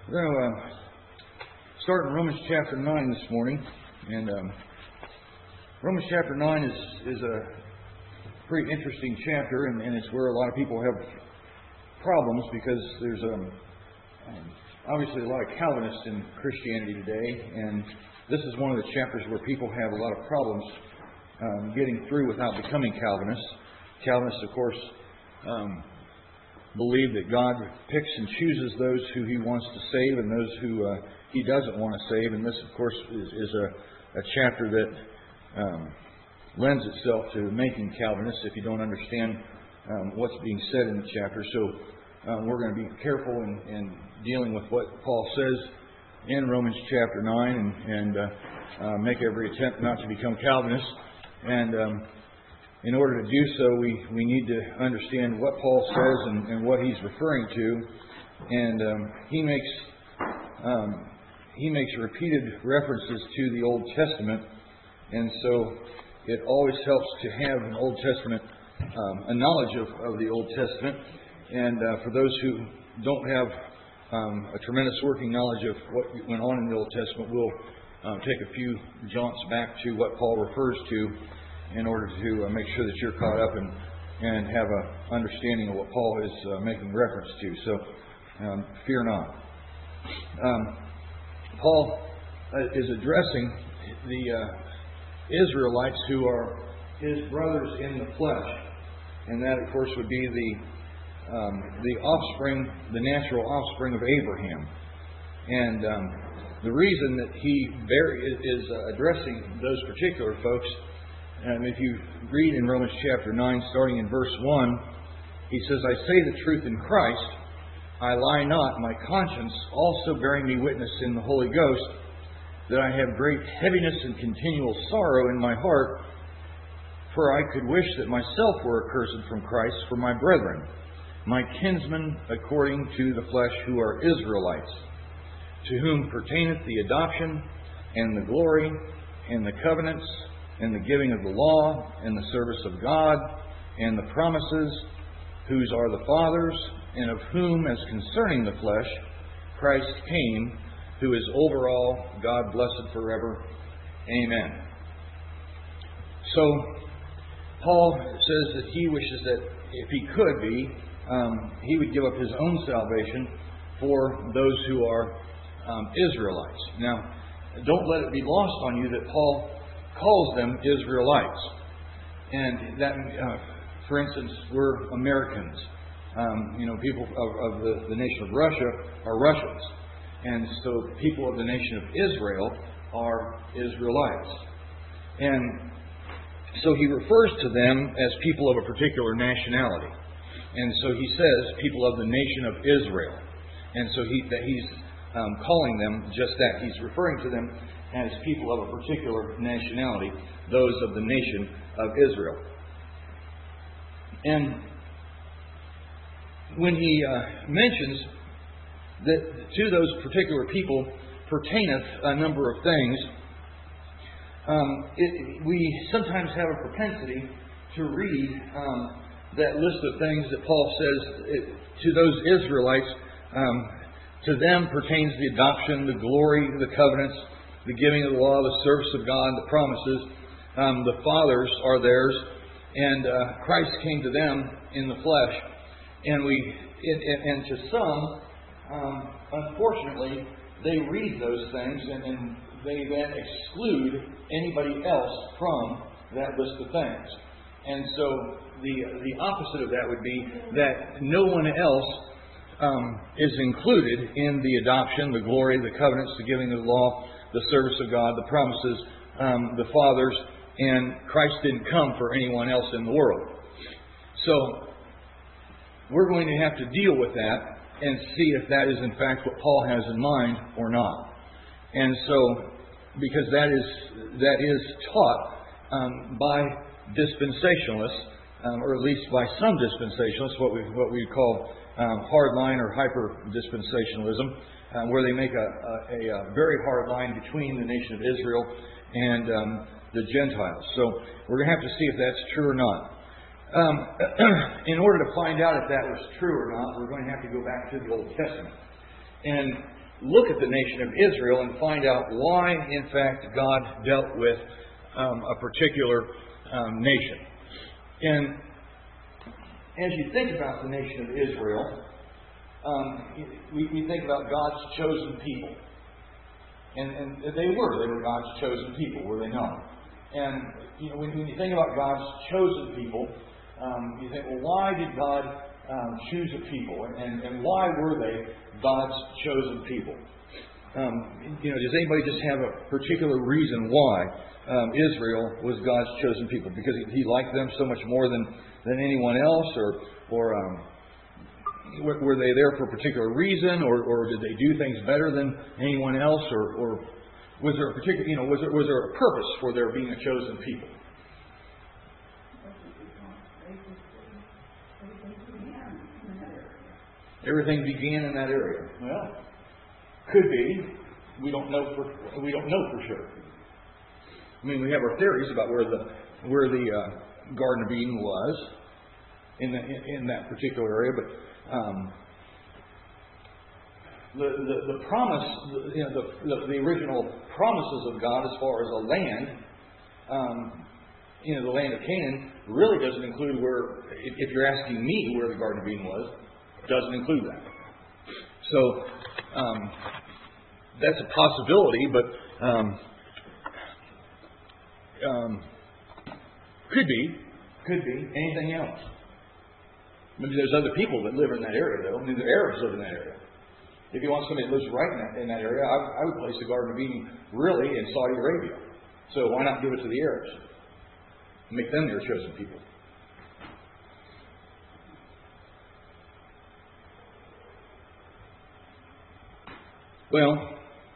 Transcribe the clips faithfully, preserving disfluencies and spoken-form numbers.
We're going to uh, start in Romans chapter nine this morning. And um, Romans chapter nine is, is a pretty interesting chapter, and, and it's where a lot of people have problems because there's um, um, obviously a lot of Calvinists in Christianity today. And this is one of the chapters where people have a lot of problems um, getting through without becoming Calvinists. Calvinists, of course, um, believe that God picks and chooses those who He wants to save and those who uh, He doesn't want to save. And this, of course, is, is a, a chapter that um, lends itself to making Calvinists if you don't understand um, what's being said in the chapter. So um, we're going to be careful in, in dealing with what Paul says in Romans chapter nine and, and uh, uh, make every attempt not to become Calvinists. And um, in order to do so, we, we need to understand what Paul says and, and what he's referring to. And um, he makes um, he makes repeated references to the Old Testament. And so it always helps to have an Old Testament, um, a knowledge of, of the Old Testament. And uh, for those who don't have um, a tremendous working knowledge of what went on in the Old Testament, we'll um, take a few jaunts back to what Paul refers to in order to uh, make sure that you're caught up and, and have an understanding of what Paul is uh, making reference to. So, um, fear not. Um, Paul uh, is addressing the uh, Israelites who are his brothers in the flesh. And that, of course, would be the, um, the offspring, the natural offspring of Abraham. And um, the reason that he very, is uh, addressing those particular folks, and if you read in Romans chapter nine, starting in verse one, he says, I say the truth in Christ, I lie not, my conscience also bearing me witness in the Holy Ghost, that I have great heaviness and continual sorrow in my heart, for I could wish that myself were accursed from Christ for my brethren, my kinsmen according to the flesh, who are Israelites, to whom pertaineth the adoption, and the glory, and the covenants, and the giving of the law, and the service of God, and the promises, whose are the fathers, and of whom, as concerning the flesh, Christ came, who is over all, God blessed forever. Amen. So, Paul says that he wishes that if he could be, um, he would give up his own salvation for those who are um, Israelites. Now, don't let it be lost on you that Paul calls them Israelites. And that, uh, for instance, we're Americans. Um, you know, people of, of the, the nation of Russia are Russians. And so people of the nation of Israel are Israelites. And so he refers to them as people of a particular nationality. And so he says people of the nation of Israel. And so he, that he's um, calling them just that. He's referring to them as people of a particular nationality, those of the nation of Israel. And when he uh, mentions that to those particular people pertaineth a number of things, um, it, we sometimes have a propensity to read um, that list of things that Paul says it, to those Israelites. Um, to them pertains the adoption, the glory, the covenants, the giving of the law, the service of God, the promises. Um, the fathers are theirs, and uh, Christ came to them in the flesh. And we, and, and to some, um, unfortunately, they read those things, and, and they then exclude anybody else from that list of things. And so the the opposite of that would be that no one else um, is included in the adoption, the glory, the covenants, the giving of the law, the service of God, the promises, um, the fathers, and Christ didn't come for anyone else in the world. So we're going to have to deal with that and see if that is in fact what Paul has in mind or not. And so, because that is that is taught um, by dispensationalists, um, or at least by some dispensationalists, what we what we call um, hardline or hyper dispensationalism. Um, where they make a, a, a very hard line between the nation of Israel and um, the Gentiles. So we're going to have to see if that's true or not. Um, in order to find out if that was true or not, we're going to have to go back to the Old Testament. And look at the nation of Israel and find out why, in fact, God dealt with um, a particular um, nation. And as you think about the nation of Israel, um, we, we think about God's chosen people. And, and they were. They were God's chosen people, were they not? And you know, when, when you think about God's chosen people, um, you think, well, why did God um, choose a people? And, and why were they God's chosen people? Um, you know, does anybody just have a particular reason why um, Israel was God's chosen people? Because he, he liked them so much more than, than anyone else? Or, or um, were they there for a particular reason? Or, or did they do things better than anyone else? Or, or was there a particular, you know, was there, was there a purpose for their being a chosen people? Everything began in that area. Well, could be. We don't know for we don't know for sure. I mean, we have our theories about where the where the uh, Garden of Eden was in, the, in in that particular area, but um, the, the the promise, you know, the, the the original promises of God as far as a land, um, you know, the land of Canaan really doesn't include where. If, if you're asking me where the Garden of Eden was, doesn't include that. So um, that's a possibility, but um, um, could be, could be anything else. Maybe there's other people that live in that area, though. I mean, the Arabs live in that area. If you want somebody that lives right in that, in that area, I, I would place the Garden of Eden really in Saudi Arabia. So why not give it to the Arabs? Make them their chosen people. Well,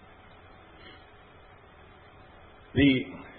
the,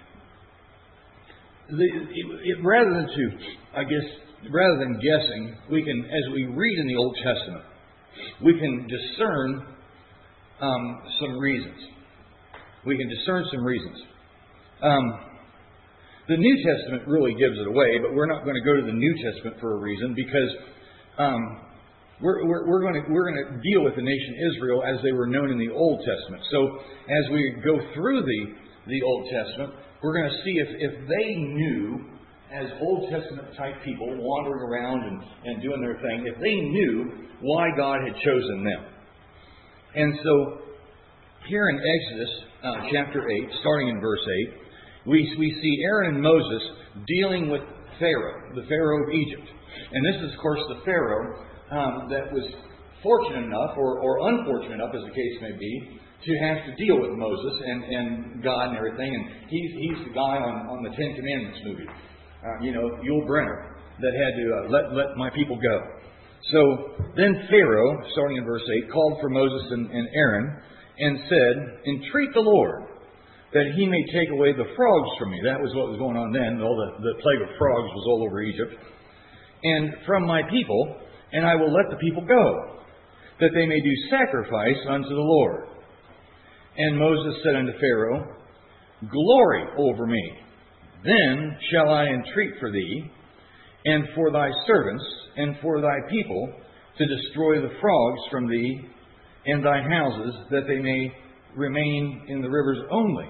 the it, it, rather than to, I guess, rather than guessing, we can, as we read in the Old Testament, we can discern um, some reasons. We can discern some reasons. Um, the New Testament really gives it away, but we're not going to go to the New Testament for a reason because. Um, We're, we're, we're going to we're going to deal with the nation Israel as they were known in the Old Testament. So as we go through the the Old Testament, we're going to see if, if they knew, as Old Testament type people wandering around and, and doing their thing, if they knew why God had chosen them. And so here in Exodus uh, chapter eight, starting in verse eight, we we see Aaron and Moses dealing with Pharaoh, the Pharaoh of Egypt, and this is of course the Pharaoh. Um, that was fortunate enough, or, or unfortunate enough, as the case may be, to have to deal with Moses and, and God and everything. And he's, he's the guy on, on the Ten Commandments movie, uh, you know, Yul Brynner, that had to uh, let, let my people go. So then Pharaoh, starting in verse eight, called for Moses and, and Aaron and said, "Entreat the Lord that he may take away the frogs from me." That was what was going on then. All the, the plague of frogs was all over Egypt. "And from my people, and I will let the people go, that they may do sacrifice unto the Lord." And Moses said unto Pharaoh, "Glory over me. Then shall I entreat for thee, and for thy servants, and for thy people, to destroy the frogs from thee and thy houses, that they may remain in the rivers only."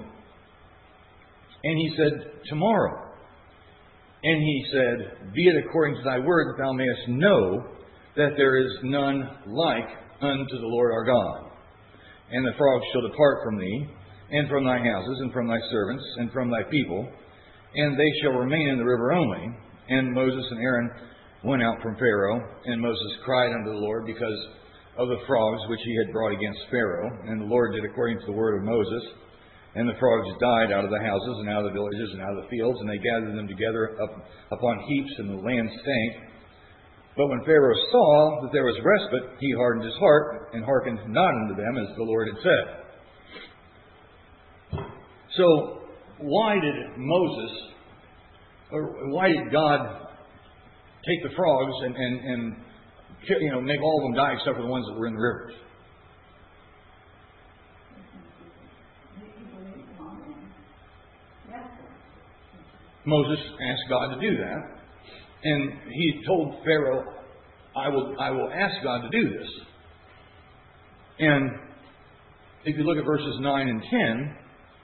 And he said, "Tomorrow." And he said, "Be it according to thy word, that thou mayest know that there is none like unto the Lord our God. And the frogs shall depart from thee, and from thy houses, and from thy servants, and from thy people, and they shall remain in the river only." And Moses and Aaron went out from Pharaoh, and Moses cried unto the Lord because of the frogs which he had brought against Pharaoh. And the Lord did according to the word of Moses. And the frogs died out of the houses, and out of the villages, and out of the fields, and they gathered them together up upon heaps, and the land stank. But when Pharaoh saw that there was respite, he hardened his heart, and hearkened not unto them, as the Lord had said. So, why did Moses, or why did God take the frogs and, and, and you know, make all of them die except for the ones that were in the rivers? Moses asked God to do that. And he told Pharaoh, I will, I will ask God to do this. And if you look at verses nine and ten,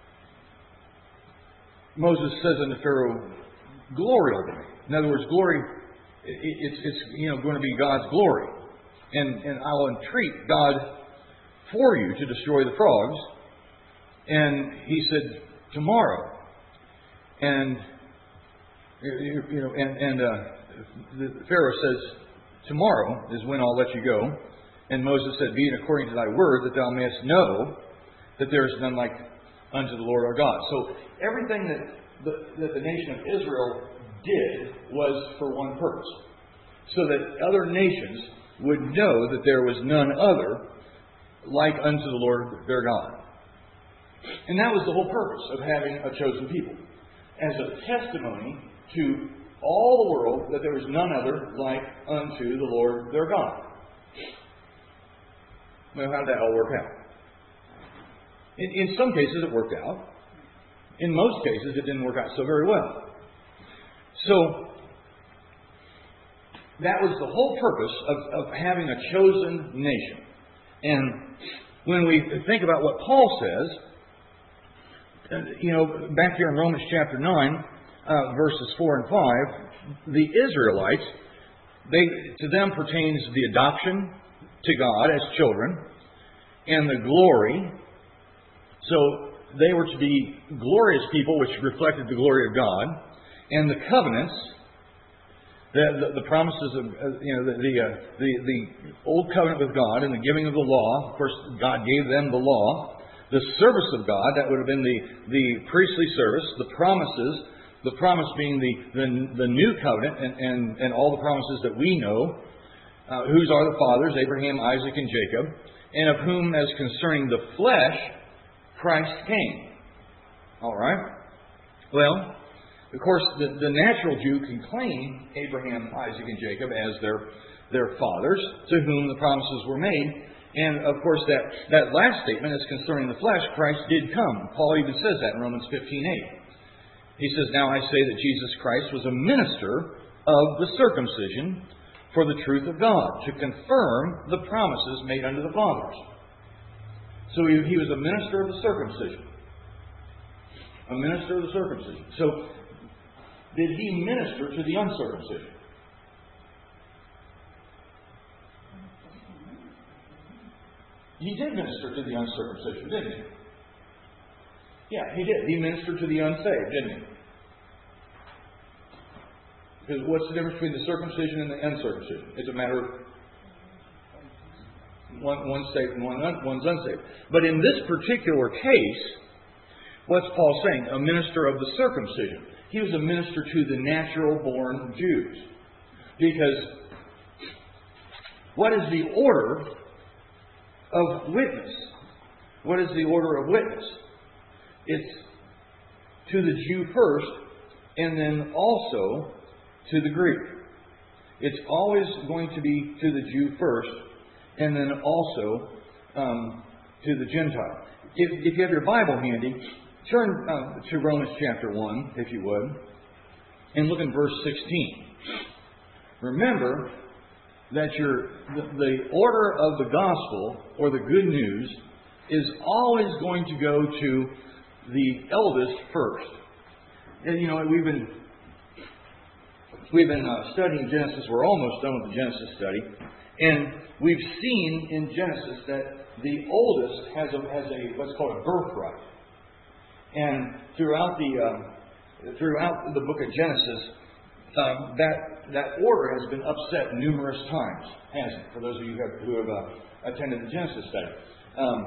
Moses says unto Pharaoh, glory over me. In other words, glory, it's, it's you know, going to be God's glory. And, and I'll entreat God for you to destroy the frogs. And he said, tomorrow. And, you know, and, and uh, the Pharaoh says, tomorrow is when I'll let you go. And Moses said, be it according to thy word, that thou mayest know that there is none like unto the Lord our God. So everything that the, that the nation of Israel did was for one purpose. So that other nations would know that there was none other like unto the Lord their God. And that was the whole purpose of having a chosen people. As a testimony to all the world that there was none other like unto the Lord their God. Well, how did that all work out? In, in some cases it worked out. In most cases it didn't work out so very well. So, that was the whole purpose of, of having a chosen nation. And when we think about what Paul says, you know, back here in Romans chapter nine, uh, verses four and five, the Israelites, they to them pertains the adoption to God as children and the glory. So they were to be glorious people which reflected the glory of God. And the covenants, the, the, the promises of, uh, you know, the, the, uh, the, the old covenant with God and the giving of the law. Of course, God gave them the law. The service of God, that would have been the, the priestly service. The promises, the promise being the, the, the new covenant and, and, and all the promises that we know. Uh, whose are the fathers, Abraham, Isaac, and Jacob. And of whom, as concerning the flesh, Christ came. All right? Well, of course, the, the natural Jew can claim Abraham, Isaac, and Jacob as their, their fathers, to whom the promises were made. And, of course, that, that last statement is concerning the flesh, Christ did come. Paul even says that in Romans fifteen eight. He says, now I say that Jesus Christ was a minister of the circumcision for the truth of God, to confirm the promises made unto the fathers. So he, he was a minister of the circumcision. A minister of the circumcision. So, did he minister to the uncircumcision? He did minister to the uncircumcision, didn't he? Yeah, he did. He ministered to the unsaved, didn't he? Because what's the difference between the circumcision and the uncircumcision? It's a matter of one, one's saved and one, one's unsaved. But in this particular case, what's Paul saying? A minister of the circumcision. He was a minister to the natural-born Jews. Because what is the order of witness? What is the order of witness? It's to the Jew first, and then also to the Greek. It's always going to be to the Jew first, and then also um, to the Gentile. If, if you have your Bible handy, turn uh, to Romans chapter one, if you would, and look in verse sixteen. Remember that your the, the order of the gospel, or the good news, is always going to go to the eldest first. And you know, we've been we've been uh, studying Genesis. We're almost done with the Genesis study, and we've seen in Genesis that the oldest has a has a what's called a birthright. And throughout the uh, throughout the book of Genesis, um, that that order has been upset numerous times, hasn't it? For those of you who have, who have uh, attended the Genesis study, um,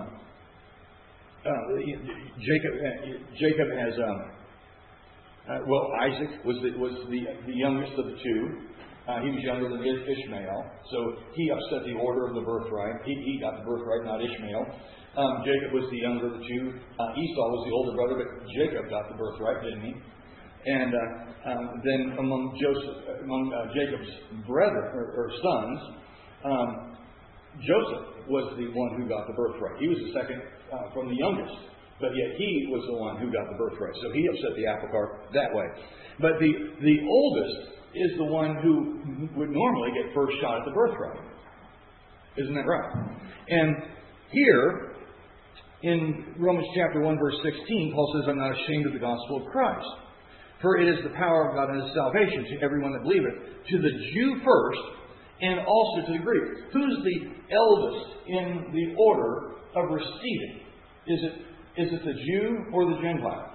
uh, Jacob uh, Jacob has um, uh, well Isaac was the, was the the youngest of the two. Uh, he was younger than Ishmael, so he upset the order of the birthright. He, he got the birthright, not Ishmael. Um, Jacob was the younger of the two. Uh, Esau was the older brother, but Jacob got the birthright, didn't he? And uh, um, then among Joseph, among uh, Jacob's brethren or, or sons, um, Joseph was the one who got the birthright. He was the second uh, from the youngest, but yet he was the one who got the birthright. So he upset the apple cart that way. But the the oldest is the one who would normally get first shot at the birthright. Isn't that right? And here, in Romans chapter one, verse sixteen, Paul says, I'm not ashamed of the gospel of Christ. For it is the power of God unto salvation to everyone that believeth, to the Jew first, and also to the Greek. Who's the eldest in the order of receiving? Is it, is it the Jew or the Gentile?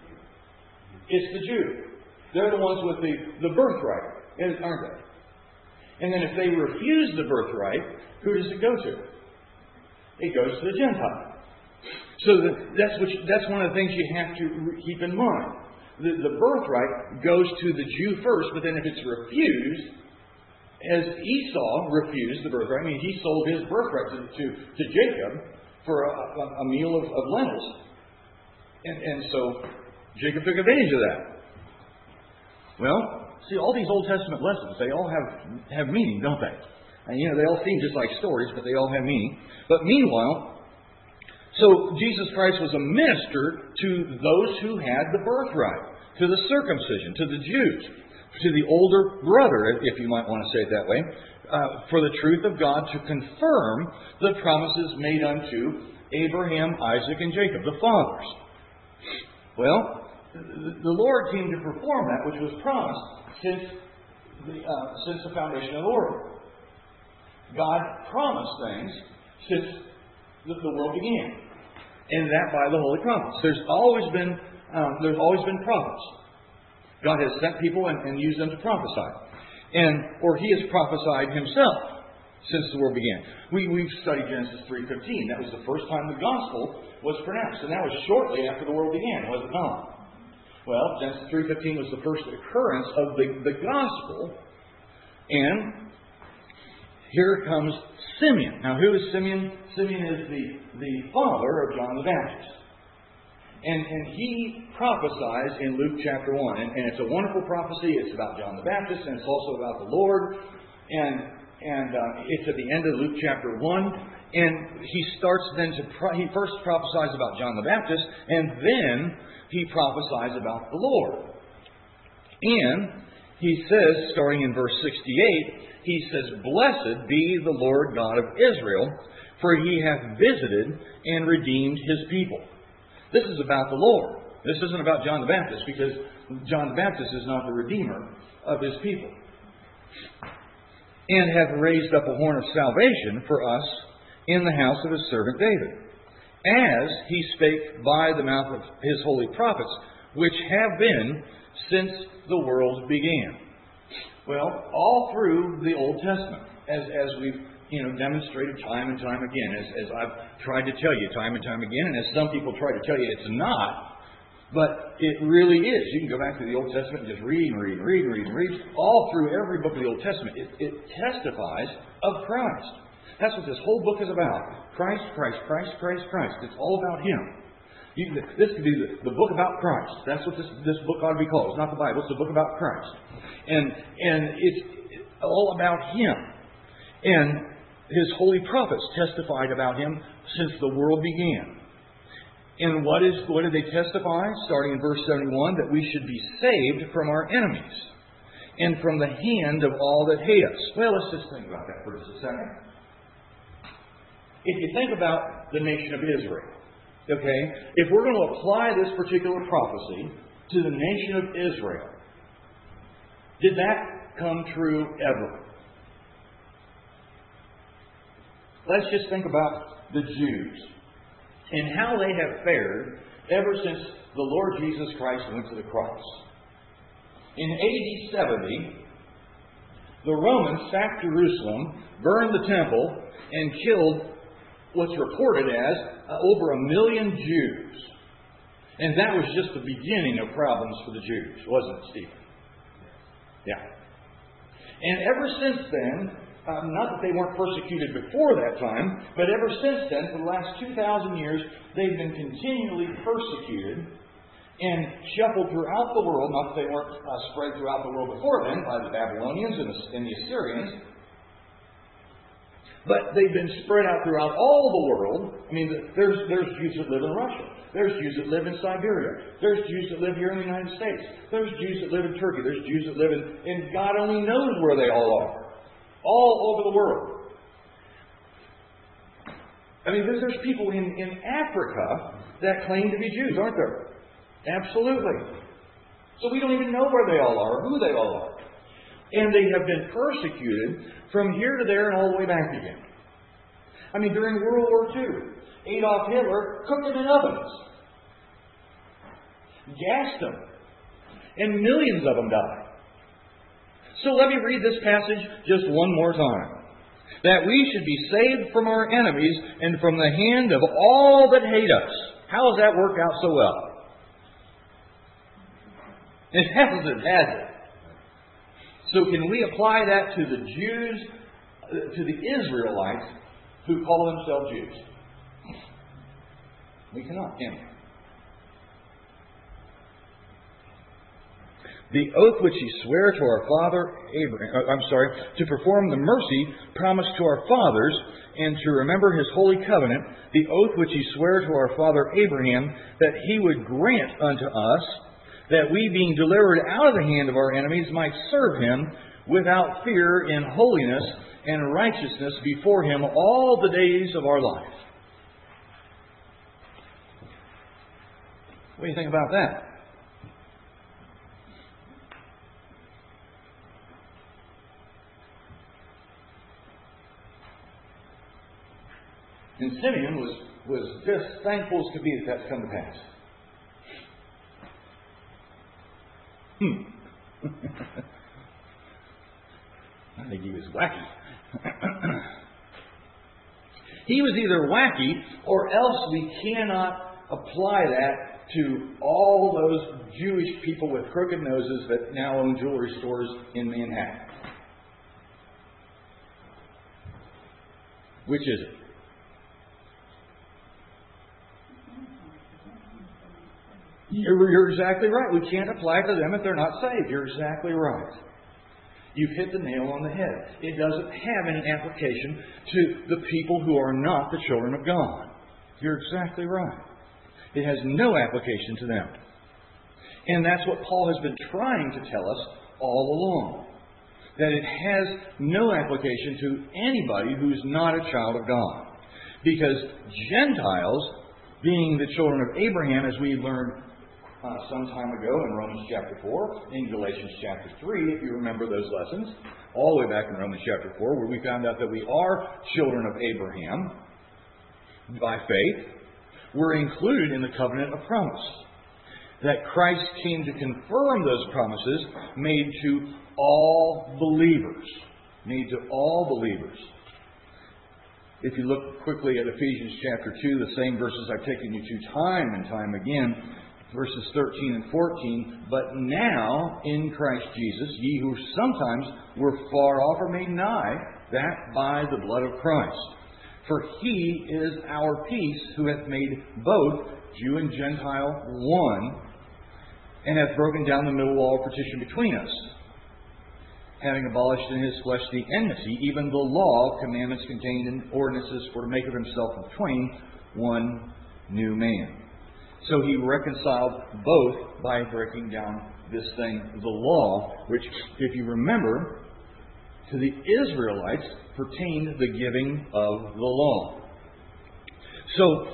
It's the Jew. They're the ones with the, the birthright, aren't they? And then if they refuse the birthright, who does it go to? It goes to the Gentile. So that, that's, what you, that's one of the things you have to keep in mind. The, the birthright goes to the Jew first, but then if it's refused, as Esau refused the birthright, I mean, he sold his birthright to, to, to Jacob for a, a, a meal of, of lentils. And, and so Jacob took advantage of that. Well, see, all these Old Testament lessons, they all have, have meaning, don't they? And, you know, they all seem just like stories, but they all have meaning. But meanwhile, so Jesus Christ was a minister to those who had the birthright, to the circumcision, to the Jews, to the older brother, if you might want to say it that way, uh, for the truth of God to confirm the promises made unto Abraham, Isaac, and Jacob, the fathers. Well, the Lord came to perform that which was promised since the, uh, since the foundation of the world. God promised things since the, the world began, and that by the Holy Prophets. There's always been um, there's always been prophets. God has sent people and, and used them to prophesy, and or He has prophesied Himself since the world began. We we've studied Genesis three fifteen. That was the first time the gospel was pronounced, and that was shortly after the world began, was it not? Well, Genesis three fifteen was the first occurrence of the, the gospel. And here comes Simeon. Now, who is Simeon? Simeon is the, the father of John the Baptist. And, and he prophesies in Luke chapter one. And, and it's a wonderful prophecy. It's about John the Baptist, and it's also about the Lord. And, and uh, it's at the end of Luke chapter one. And he starts then to, pro- he first prophesies about John the Baptist, and then he prophesies about the Lord. And he says, starting in verse sixty-eight, he says, Blessed be the Lord God of Israel, for He hath visited and redeemed His people. This is about the Lord. This isn't about John the Baptist, because John the Baptist is not the Redeemer of His people. And hath raised up a horn of salvation for us in the house of His servant David, as He spake by the mouth of His holy prophets, which have been since the world began. Well, all through the Old Testament, as, as we've you know, demonstrated time and time again, as, as I've tried to tell you time and time again, and as some people try to tell you it's not, but it really is. You can go back to the Old Testament and just read and read and read and read and read. All through every book of the Old Testament, it, it testifies of Christ. That's what this whole book is about. Christ, Christ, Christ, Christ, Christ. It's all about Him. You, this could be the, the book about Christ. That's what this, this book ought to be called. It's not the Bible. It's the book about Christ. And, and it's all about Him. And His holy prophets testified about Him since the world began. And what is what did they testify? Starting in verse seventy-one, that we should be saved from our enemies and from the hand of all that hate us. Well, let's just think about that for just a second. If you think about the nation of Israel, okay, if we're going to apply this particular prophecy to the nation of Israel, did that come true ever? Let's just think about the Jews and how they have fared ever since the Lord Jesus Christ went to the cross. In A D seventy, the Romans sacked Jerusalem, burned the temple, and killed what's reported as uh, over a million Jews. And that was just the beginning of problems for the Jews, wasn't it, Stephen? Yeah. And ever since then, um, not that they weren't persecuted before that time, but ever since then, for the last two thousand years, they've been continually persecuted and shuffled throughout the world. Not that they weren't uh, spread throughout the world before then by the Babylonians and the, and the Assyrians, but they've been spread out throughout all the world. I mean, there's, there's Jews that live in Russia. There's Jews that live in Siberia. There's Jews that live here in the United States. There's Jews that live in Turkey. There's Jews that live in... And God only knows where they all are. All over the world. I mean, there's, there's people in, in Africa that claim to be Jews, aren't there? Absolutely. So we don't even know where they all are, or who they all are. And they have been persecuted from here to there and all the way back again. I mean, during World War Two, Adolf Hitler cooked them in ovens, gassed them, and millions of them died. So let me read this passage just one more time. That we should be saved from our enemies and from the hand of all that hate us. How does that work out so well? It hasn't, has it? So can we apply that to the Jews, to the Israelites who call themselves Jews? We cannot, can we? The oath which He sware to our father Abraham, I'm sorry, to perform the mercy promised to our fathers, and to remember His holy covenant, the oath which He sware to our father Abraham, that He would grant unto us, that we, being delivered out of the hand of our enemies, might serve Him without fear in holiness and righteousness before Him all the days of our life. What do you think about that? And Simeon was, was just thankful as could be that that's come to pass. Hmm. I think he was wacky. He was either wacky, or else we cannot apply that to all those Jewish people with crooked noses that now own jewelry stores in Manhattan. Which is it? You're, you're exactly right. We can't apply it to them if they're not saved. You're exactly right. You've hit the nail on the head. It doesn't have any application to the people who are not the children of God. You're exactly right. It has no application to them. And that's what Paul has been trying to tell us all along. That it has no application to anybody who's not a child of God. Because Gentiles, being the children of Abraham, as we learned Uh, some time ago in Romans chapter four, in Galatians chapter three, if you remember those lessons, all the way back in Romans chapter four, where we found out that we are children of Abraham by faith, we're included in the covenant of promise. That Christ came to confirm those promises made to all believers. Made to all believers. If you look quickly at Ephesians chapter two, the same verses I've taken you to time and time again, verses thirteen and fourteen, but now in Christ Jesus, ye who sometimes were far off are made nigh, that by the blood of Christ. For He is our peace, who hath made both Jew and Gentile one, and hath broken down the middle wall of partition between us, having abolished in His flesh the enmity, even the law of commandments contained in ordinances, for to make of Himself of twain one new man. So He reconciled both by breaking down this thing, the law, which, if you remember, to the Israelites pertained the giving of the law. So,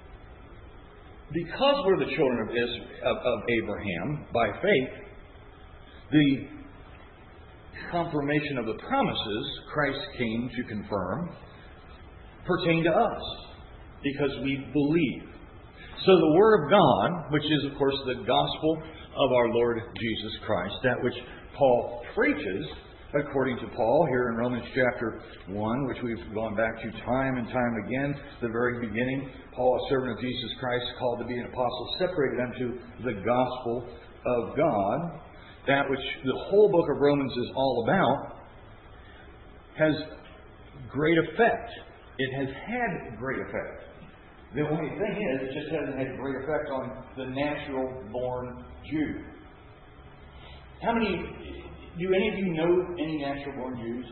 because we're the children of, Israel, of, of Abraham by faith, the confirmation of the promises Christ came to confirm pertain to us, because we believe. So the Word of God, which is, of course, the gospel of our Lord Jesus Christ, that which Paul preaches, according to Paul, here in Romans chapter one, which we've gone back to time and time again, the very beginning, Paul, a servant of Jesus Christ, called to be an apostle, separated unto the gospel of God, that which the whole book of Romans is all about, has great effect. It has had great effect. The only thing is, it just hasn't had great effect on the natural-born Jew. How many, do any of you know any natural-born Jews?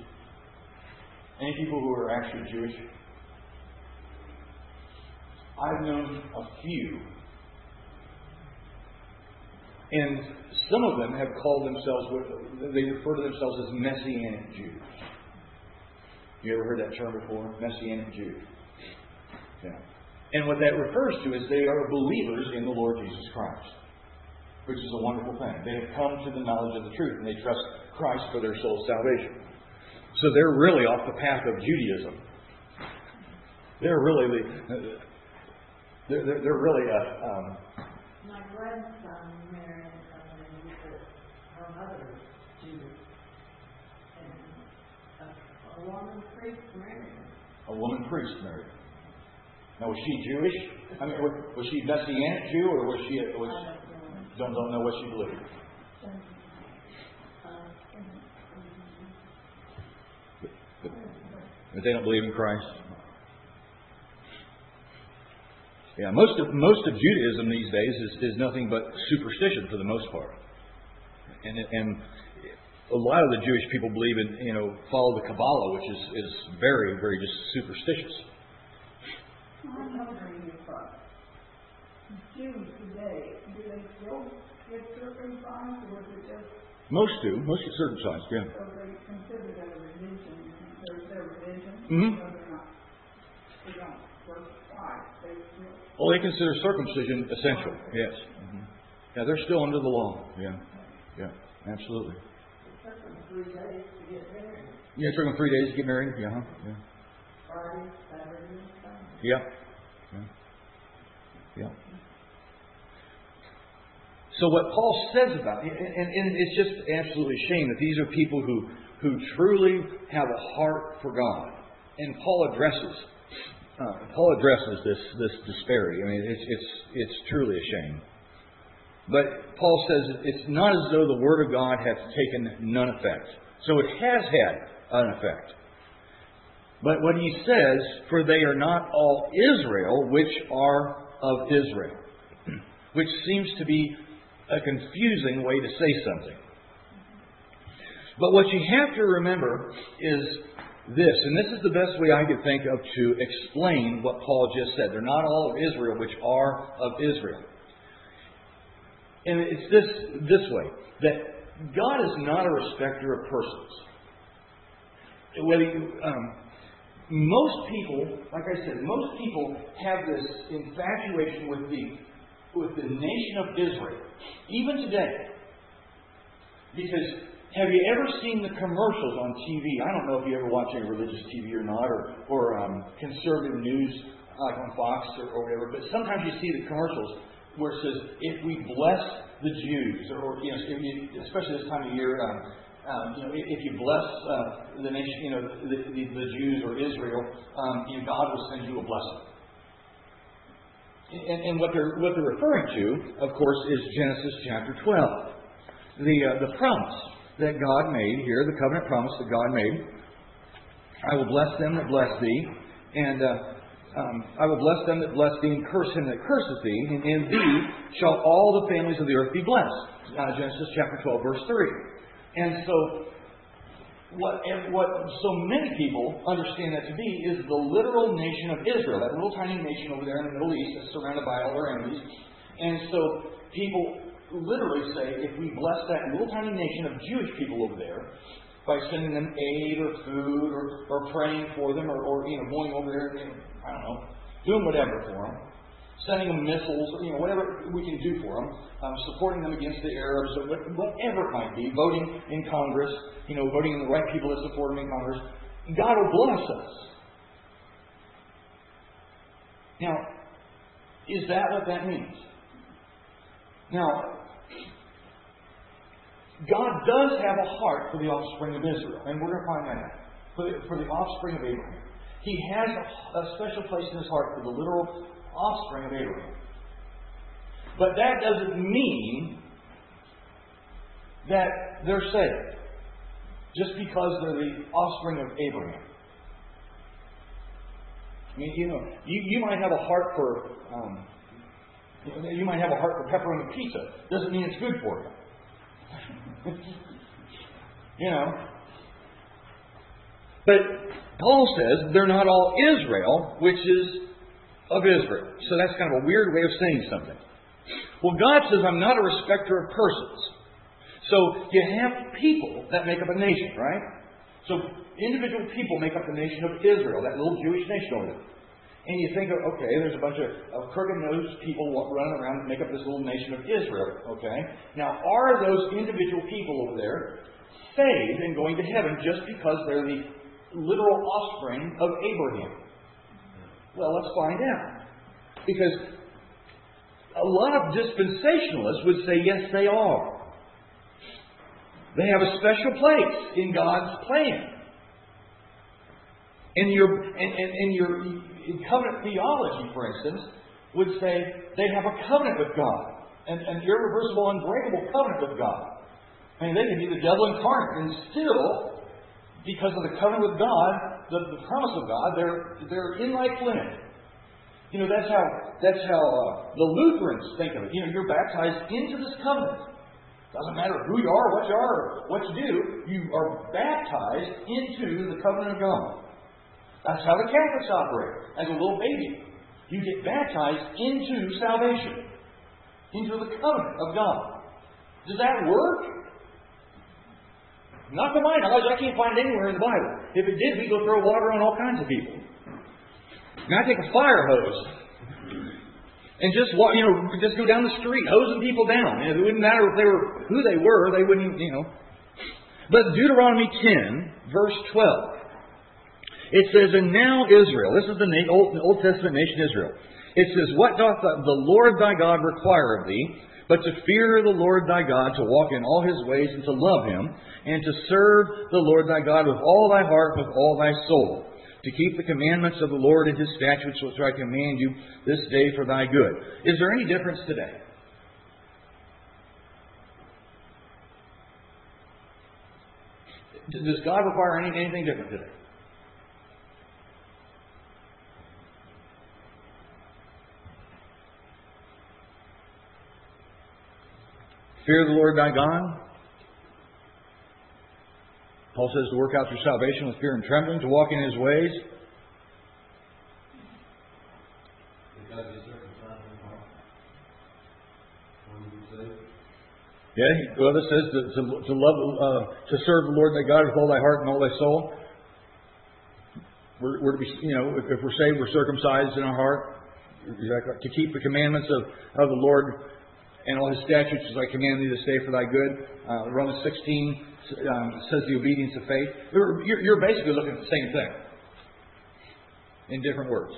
Any people who are actually Jewish? I've known a few. And some of them have called themselves, they refer to themselves as Messianic Jews. You ever heard that term before? Messianic Jews. And what that refers to is they are believers in the Lord Jesus Christ, which is a wonderful thing. They have come to the knowledge of the truth, and they trust Christ for their soul's salvation. So they're really off the path of Judaism. They're really the, they're, they're, they're really a. Um, My grandson married somebody that her mother was Jewish, and a, a woman priest married her. A woman priest married her. Now, was she Jewish? I mean, was, was she Messianic Jew, or was she? Was, don't don't know what she believed. But, but they don't believe in Christ. Yeah, most of most of Judaism these days is, is nothing but superstition for the most part, and and a lot of the Jewish people believe in, you know, follow the Kabbalah, which is is very very just superstitious. I'm wondering if uh, Jews today, do they still get circumcised, or is it just... Most do. Most get circumcised, yeah. So they consider that a religion, there's their religion, Mm-hmm. so they're not, they don't circumcise, they still... Well, they consider circumcision essential, yes. Mm-hmm. Yeah, they're still under the law, yeah. Yeah, absolutely. It took them three days to get married. Yeah, it took them three days to get married, yeah. huh? Yeah. Friday, Saturday, and Sunday. Yeah. Yeah. Yeah. So what Paul says about it, and, and it's just absolutely a shame that these are people who, who truly have a heart for God. And Paul addresses uh, Paul addresses this this disparity. I mean, it's it's it's truly a shame. But Paul says it's not as though the Word of God has taken none effect. So it has had an effect. But what he says, for they are not all Israel, which are of Israel. Which seems to be a confusing way to say something. But what you have to remember is this, and this is the best way I could think of to explain what Paul just said. They're not all of Israel, which are of Israel. And it's this, this way, that God is not a respecter of persons. Whether you... Um, Most people, like I said, most people have this infatuation with the with the nation of Israel, even today. Because have you ever seen the commercials on T V? I don't know if you ever watch any religious T V or not, or or um, conservative news like on Fox or, or whatever. But sometimes you see the commercials where it says, "If we bless the Jews," or you know, if you, especially this time of year. Um, Um, you know, if you bless uh, the nation, you know, the, the, the Jews or Israel, um, you know, God will send you a blessing. And, and what they're what they're referring to, of course, is Genesis chapter twelve, the uh, the promise that God made here, the covenant promise that God made. I will bless them that bless thee, and uh, um, I will bless them that bless thee, and curse him that curses thee, and in thee shall all the families of the earth be blessed. Uh, Genesis chapter twelve, verse three. And so, what, what so many people understand that to be is the literal nation of Israel, that little tiny nation over there in the Middle East that's surrounded by all their enemies. And so, people literally say, if we bless that little tiny nation of Jewish people over there, by sending them aid or food or, or praying for them or, or you know going over there and, you know, I don't know, doing whatever for them, sending them missiles, you know, whatever we can do for them, um, supporting them against the Arabs, or whatever it might be, voting in Congress, you know, voting in the right people that support them in Congress, God will bless us. Now, is that what that means? Now, God does have a heart for the offspring of Israel, and we're going to find that out. For the, for the offspring of Abraham. He has a, a special place in his heart for the literal offspring of Abraham. But that doesn't mean that they're saved just because they're the offspring of Abraham. I mean, you know, you, you might have a heart for um, you might have a heart for pepperoni pizza. Doesn't mean it's good for you. You know. But Paul says they're not all Israel, which is of Israel. So that's kind of a weird way of saying something. Well, God says, I'm not a respecter of persons. So you have people that make up a nation, right? So individual people make up the nation of Israel, that little Jewish nation over there. And you think, of, okay, there's a bunch of, of crooked-nosed people running around that make up this little nation of Israel. Okay? Now, are those individual people over there saved and going to heaven just because they're the literal offspring of Abraham? Well, let's find out. Because a lot of dispensationalists would say, yes, they are. They have a special place in God's plan. And your, and, and, and your covenant theology, for instance, would say they have a covenant with God. An, an irreversible, unbreakable covenant with God. I mean, they can be the devil incarnate, and still, because of the covenant with God, the, the promise of God, they're they're in like flint. You know, that's how that's how uh, the Lutherans think of it. You know, you're baptized into this covenant. Doesn't matter who you are, what you are, or what you do. You are baptized into the covenant of God. That's how the Catholics operate. As a little baby, you get baptized into salvation, into the covenant of God. Does that work? Not to my knowledge. I can't find it anywhere in the Bible. If it did, we'd go throw water on all kinds of people. Now I take a fire hose and just walk, you know, just go down the street hosing people down. You know, it wouldn't matter if they were who they were. They wouldn't, you know. But Deuteronomy ten, verse twelve, it says, "And now Israel," this is the Old, Old Testament nation Israel. It says, "What doth the Lord thy God require of thee? But to fear the Lord thy God, to walk in all His ways, and to love Him, and to serve the Lord thy God with all thy heart, with all thy soul, to keep the commandments of the Lord and His statutes, which I command you this day for thy good." Is there any difference today? Does God require any, anything different today? Fear the Lord thy God. Paul says to work out your salvation with fear and trembling, to walk in His ways. Because He's circumcised in heart. What did you say? Yeah, well, it says to, to, to love, uh, to serve the Lord thy God with all thy heart and all thy soul. We're, we're to be, you know, if, if we're saved, we're circumcised in our heart. Exactly. To keep the commandments of, of the Lord and all His statutes, as I command thee this day for thy good. Uh, Romans sixteen um, says the obedience of faith. You're, you're basically looking at the same thing in different words.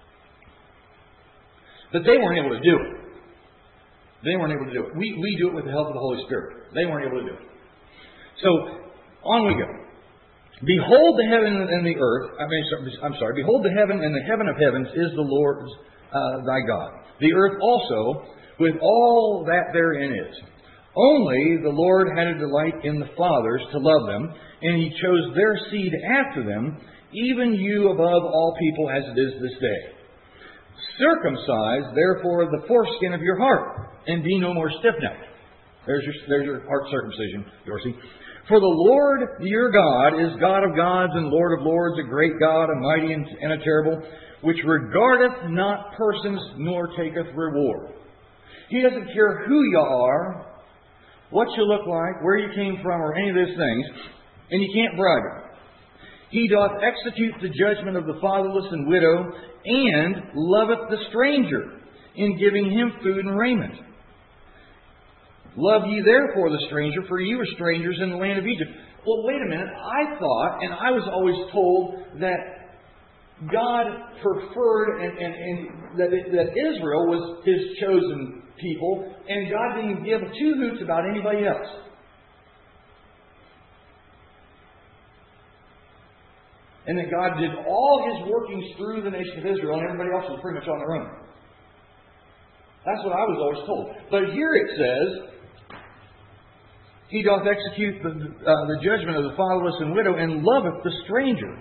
But they weren't able to do it. They weren't able to do it. We, we do it with the help of the Holy Spirit. They weren't able to do it. So, on we go. "Behold the heaven and the earth." I mean, I'm sorry. "Behold the heaven and the heaven of heavens is the Lord's uh, thy God. The earth also, with all that therein is. Only the Lord had a delight in the fathers to love them, and He chose their seed after them, even you above all people, as it is this day. Circumcise, therefore, the foreskin of your heart, and be no more stiff-necked." There's your, there's your heart circumcision, Dorsey. "For the Lord your God is God of gods and Lord of lords, a great God, a mighty and, and a terrible, which regardeth not persons, nor taketh reward." He doesn't care who you are, what you look like, where you came from, or any of those things, and you can't bribe Him. "He doth execute the judgment of the fatherless and widow, and loveth the stranger, in giving him food and raiment. Love ye therefore the stranger, for ye were strangers in the land of Egypt." Well, wait a minute. I thought, and I was always told, that God preferred and, and, and that, that Israel was His chosen people, and God didn't give two hoots about anybody else. And that God did all His workings through the nation of Israel, and everybody else was pretty much on their own. That's what I was always told. But here it says, "He doth execute the, uh, the judgment of the fatherless and widow, and loveth the stranger,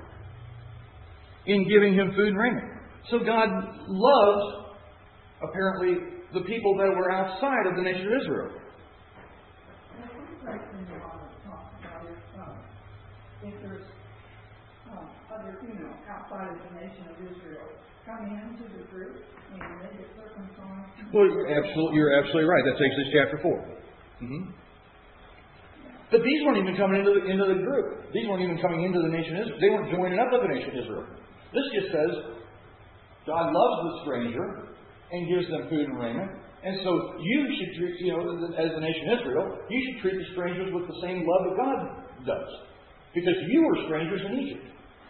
in giving him food and raiment." So God loves, apparently, the people that were outside of the nation of Israel. There's one place in the Bible that talks about if, uh, if there's uh, other, you know, outside of the nation of Israel coming into the group and they get circumcised. Well, absolutely, you're absolutely right. That's Exodus chapter four. Mm-hmm. But these weren't even coming into the, into the group. These weren't even coming into the nation of Israel. They weren't joining up with the nation of Israel. This just says God loves the stranger and gives them food and raiment. And so you should treat, you know, as the nation Israel, you should treat the strangers with the same love that God does. Because you were strangers in Egypt.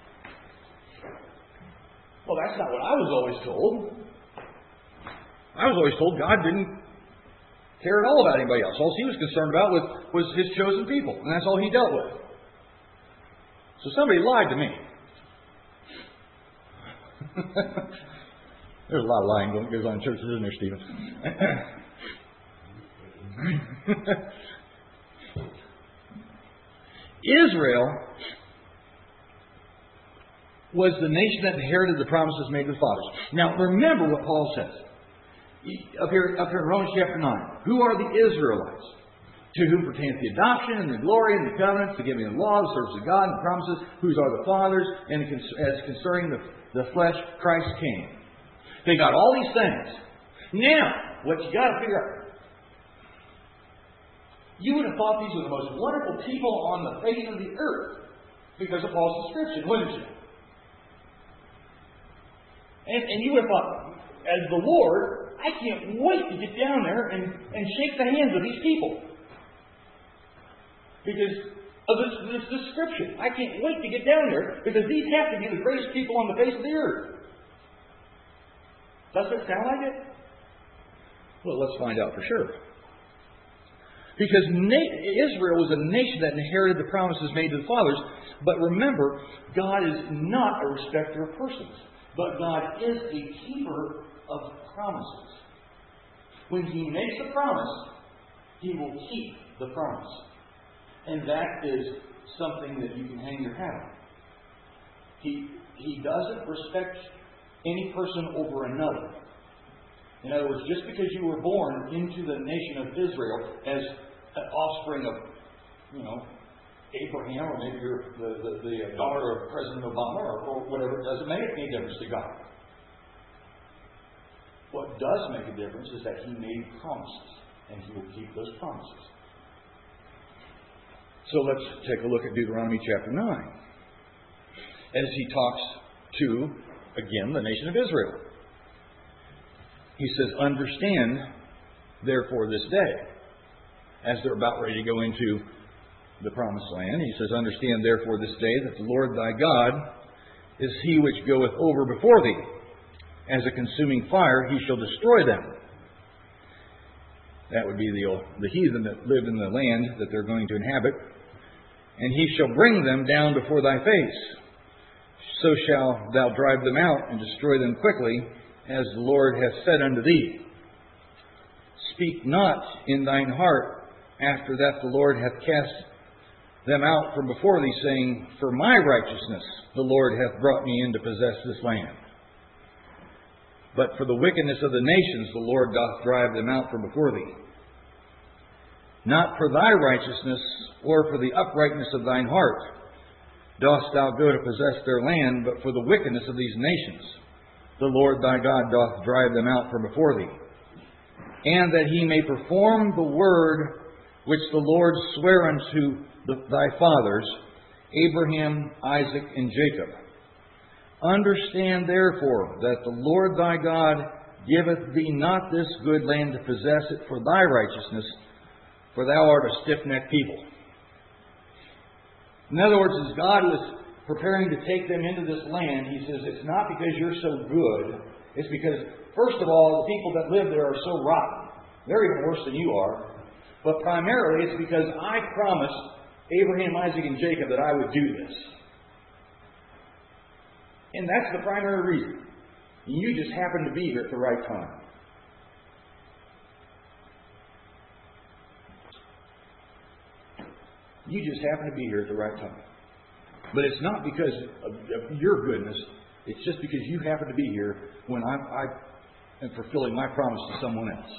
Well, that's not what I was always told. I was always told God didn't care at all about anybody else. All He was concerned about was, was His chosen people. And that's all He dealt with. So somebody lied to me. There's a lot of lying that goes on in churches, isn't there, Stephen? Israel was the nation that inherited the promises made to the fathers. Now, remember what Paul says. Up here, up here in Romans chapter nine. Who are the Israelites? To whom pertains the adoption and the glory and the covenants, the giving of the law, the service of God and the promises, whose are the fathers, and as concerning the, the flesh, Christ came. They got all these things. Now, what you got to figure out. You would have thought these were the most wonderful people on the face of the earth because of Paul's description, wouldn't you? And, and you would have thought, as the Lord, I can't wait to get down there and, and shake the hands of these people. Because of this, this description. I can't wait to get down there because these have to be the greatest people on the face of the earth. Does it sound like it? Well, let's find out for sure. Because na- Israel was a nation that inherited the promises made to the fathers. But remember, God is not a respecter of persons. But God is a keeper of promises. When He makes a promise, He will keep the promise. And that is something that you can hang your hat on. He, he doesn't respect any person over another. In other words, just because you were born into the nation of Israel as an offspring of, you know, Abraham, or maybe you're the, the, the daughter of President Obama, or, or whatever, it doesn't make any difference to God. What does make a difference is that He made promises, and He will keep those promises. So let's take a look at Deuteronomy chapter nine. As he talks to, again, the nation of Israel. He says, understand, therefore, this day, as they're about ready to go into the promised land. He says, understand, therefore, this day, that the Lord thy God is He which goeth over before thee. As a consuming fire, He shall destroy them. That would be the, the heathen that lived in the land that they're going to inhabit. And He shall bring them down before thy face. So shalt thou drive them out and destroy them quickly, as the Lord hath said unto thee. Speak not in thine heart after that the Lord hath cast them out from before thee, saying, for my righteousness the Lord hath brought me in to possess this land. But for the wickedness of the nations the Lord doth drive them out from before thee. Not for thy righteousness, or for the uprightness of thine heart, dost thou go to possess their land, but for the wickedness of these nations, the Lord thy God doth drive them out from before thee. And that He may perform the word which the Lord sware unto the, thy fathers, Abraham, Isaac, and Jacob. Understand therefore that the Lord thy God giveth thee not this good land to possess it for thy righteousness, for thou art a stiff-necked people. In other words, as God was preparing to take them into this land, He says, it's not because you're so good. It's because, first of all, the people that live there are so rotten. They're even worse than you are. But primarily, it's because I promised Abraham, Isaac, and Jacob that I would do this. And that's the primary reason. You just happen to be here at the right time. You just happen to be here at the right time. But it's not because of, of your goodness. It's just because you happen to be here when I, I am fulfilling my promise to someone else.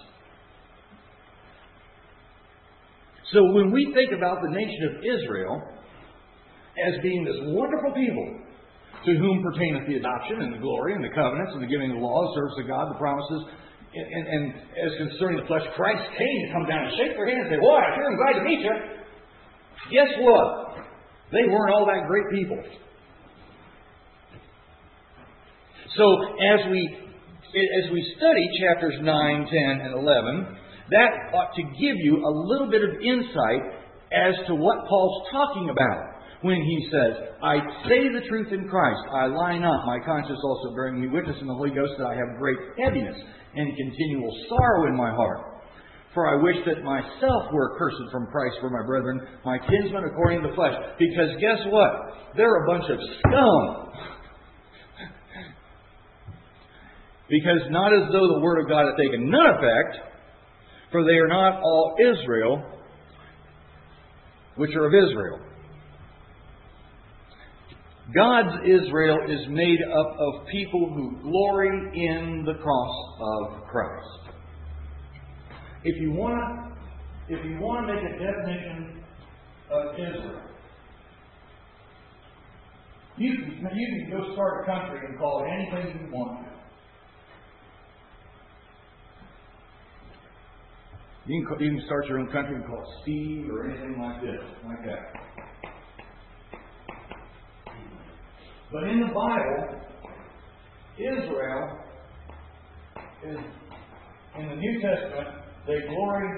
So when we think about the nation of Israel as being this wonderful people to whom pertaineth the adoption and the glory and the covenants and the giving of the law, the service of God, the promises, and, and, and as concerning the flesh, Christ came to come down and shake their hand and say, boy, I sure am glad to meet you. Guess what? They weren't all that great people. So as we as we study chapters nine, ten, and eleven, that ought to give you a little bit of insight as to what Paul's talking about when he says, I say the truth in Christ, I lie not, my conscience also bearing me witness in the Holy Ghost that I have great heaviness and continual sorrow in my heart. For I wish that myself were accursed from Christ for my brethren, my kinsmen according to the flesh. Because guess what? They're a bunch of scum. Because not as though the Word of God hath taken none effect, for they are not all Israel, which are of Israel. God's Israel is made up of people who glory in the cross of Christ. If you want, if you want to make a definition of Israel, you can, you can go start a country and call it anything you want to. You can, you can start your own country and call it Steve or anything like this, like that. But in the Bible, Israel is, in the New Testament, they glory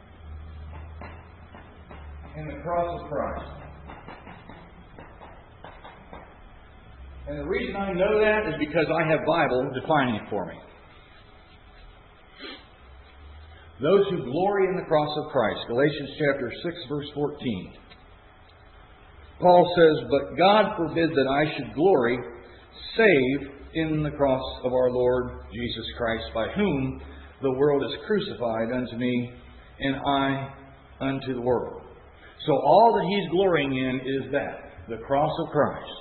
in the cross of Christ. And the reason I know that is because I have Bible defining it for me. Those who glory in the cross of Christ. Galatians chapter six, verse fourteen. Paul says, But God forbid that I should glory, save in the cross of our Lord Jesus Christ, by whom the world is crucified unto me, and I unto the world. So all that he's glorying in is that, the cross of Christ.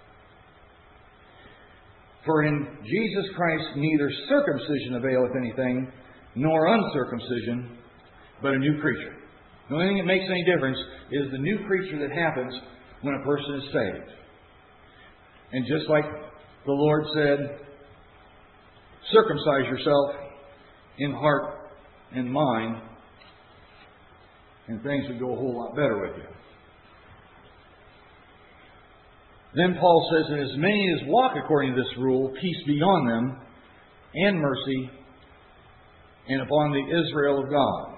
For in Jesus Christ neither circumcision availeth anything, nor uncircumcision, but a new creature. The only thing that makes any difference is the new creature that happens when a person is saved. And just like the Lord said, circumcise yourself in heart and mind, and things would go a whole lot better with you. Then Paul says, And as many as walk according to this rule, peace be on them, and mercy, and upon the Israel of God.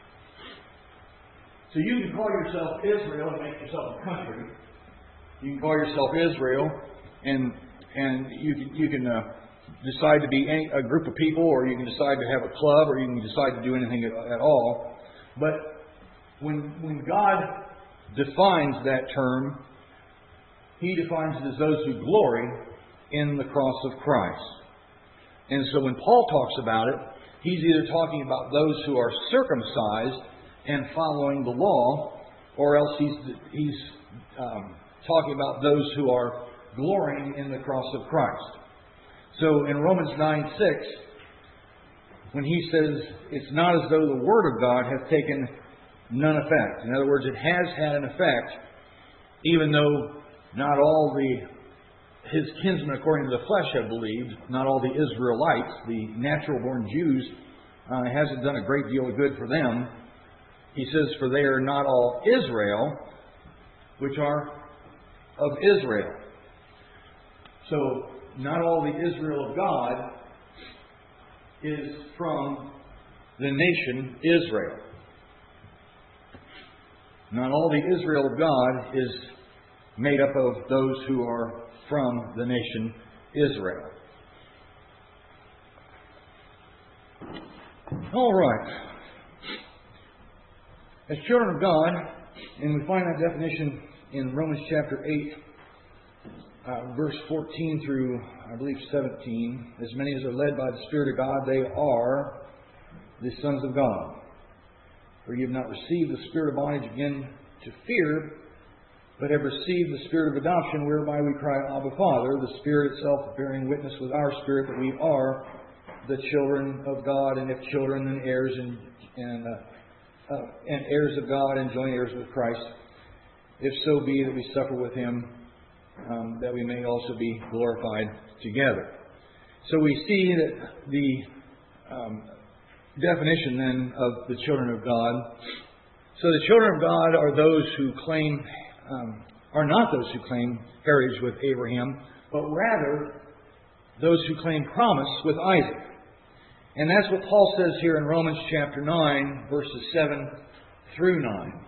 So you can call yourself Israel and make yourself a country. You can call yourself Israel, and and you can you can uh, decide to be any, a group of people, or you can decide to have a club, or you can decide to do anything at, at all. But when when God defines that term, He defines it as those who glory in the cross of Christ. And so when Paul talks about it, he's either talking about those who are circumcised and following the law, or else he's he's um, talking about those who are glorying in the cross of Christ. So in Romans nine six, when he says, it's not as though the Word of God hath taken none effect. In other words, it has had an effect, even though not all the his kinsmen according to the flesh have believed, not all the Israelites, the natural-born Jews, uh, hasn't done a great deal of good for them. He says, for they are not all Israel, which are of Israel. So, not all the Israel of God is from the nation Israel. Not all the Israel of God is made up of those who are from the nation Israel. All right. As children of God, and we find that definition in Romans chapter eight, uh, verse fourteen through, I believe, seventeen. As many as are led by the Spirit of God, they are the sons of God. For you have not received the spirit of bondage again to fear, but have received the Spirit of adoption, whereby we cry, Abba, Father, the Spirit itself bearing witness with our spirit that we are the children of God, and if children, then heirs, and and, uh, uh, and heirs of God, and joint heirs with Christ. If so be that we suffer with Him, um, that we may also be glorified together. So we see that the um, definition then of the children of God. So the children of God are those who claim Um, are not those who claim heritage with Abraham, but rather those who claim promise with Isaac. And that's what Paul says here in Romans chapter nine, verses seven through nine.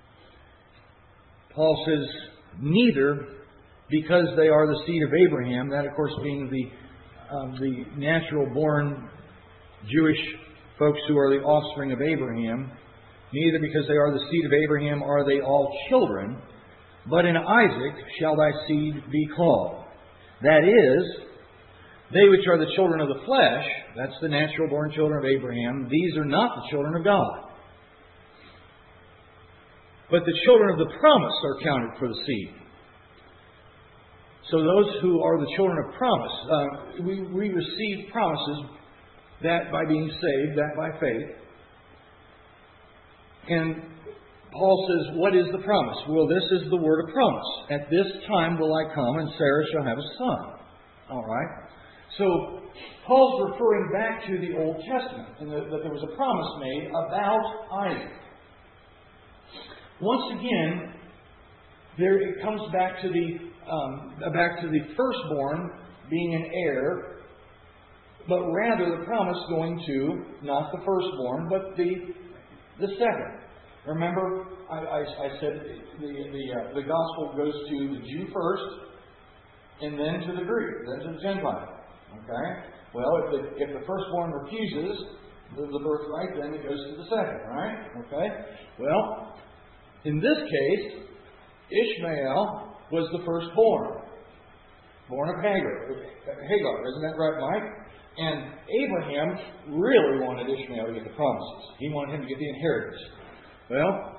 Paul says, neither because they are the seed of Abraham, that of course being the, um, the natural-born Jewish folks who are the offspring of Abraham, neither because they are the seed of Abraham are they all children, but in Isaac shall thy seed be called. That is, they which are the children of the flesh, that's the natural-born children of Abraham, these are not the children of God. But the children of the promise are counted for the seed. So those who are the children of promise, uh, we, we receive promises, that by being saved, that by faith. And Paul says, what is the promise? Well, this is the word of promise. At this time will I come, and Sarah shall have a son. All right? So Paul's referring back to the Old Testament, and that there was a promise made about Isaac. Once again, there it comes back to the um, back to the firstborn being an heir, but rather the promise going to not the firstborn, but the the second. Remember, I, I, I said the the uh, the gospel goes to the Jew first, and then to the Greek, then to the Gentile. Okay. Well, if the if the firstborn refuses the, the birthright, then it goes to the second. Right? Okay. Well, in this case, Ishmael was the firstborn, born of Hagar. Hagar, isn't that right, Mike? And Abraham really wanted Ishmael to get the promises. He wanted him to get the inheritance. Well,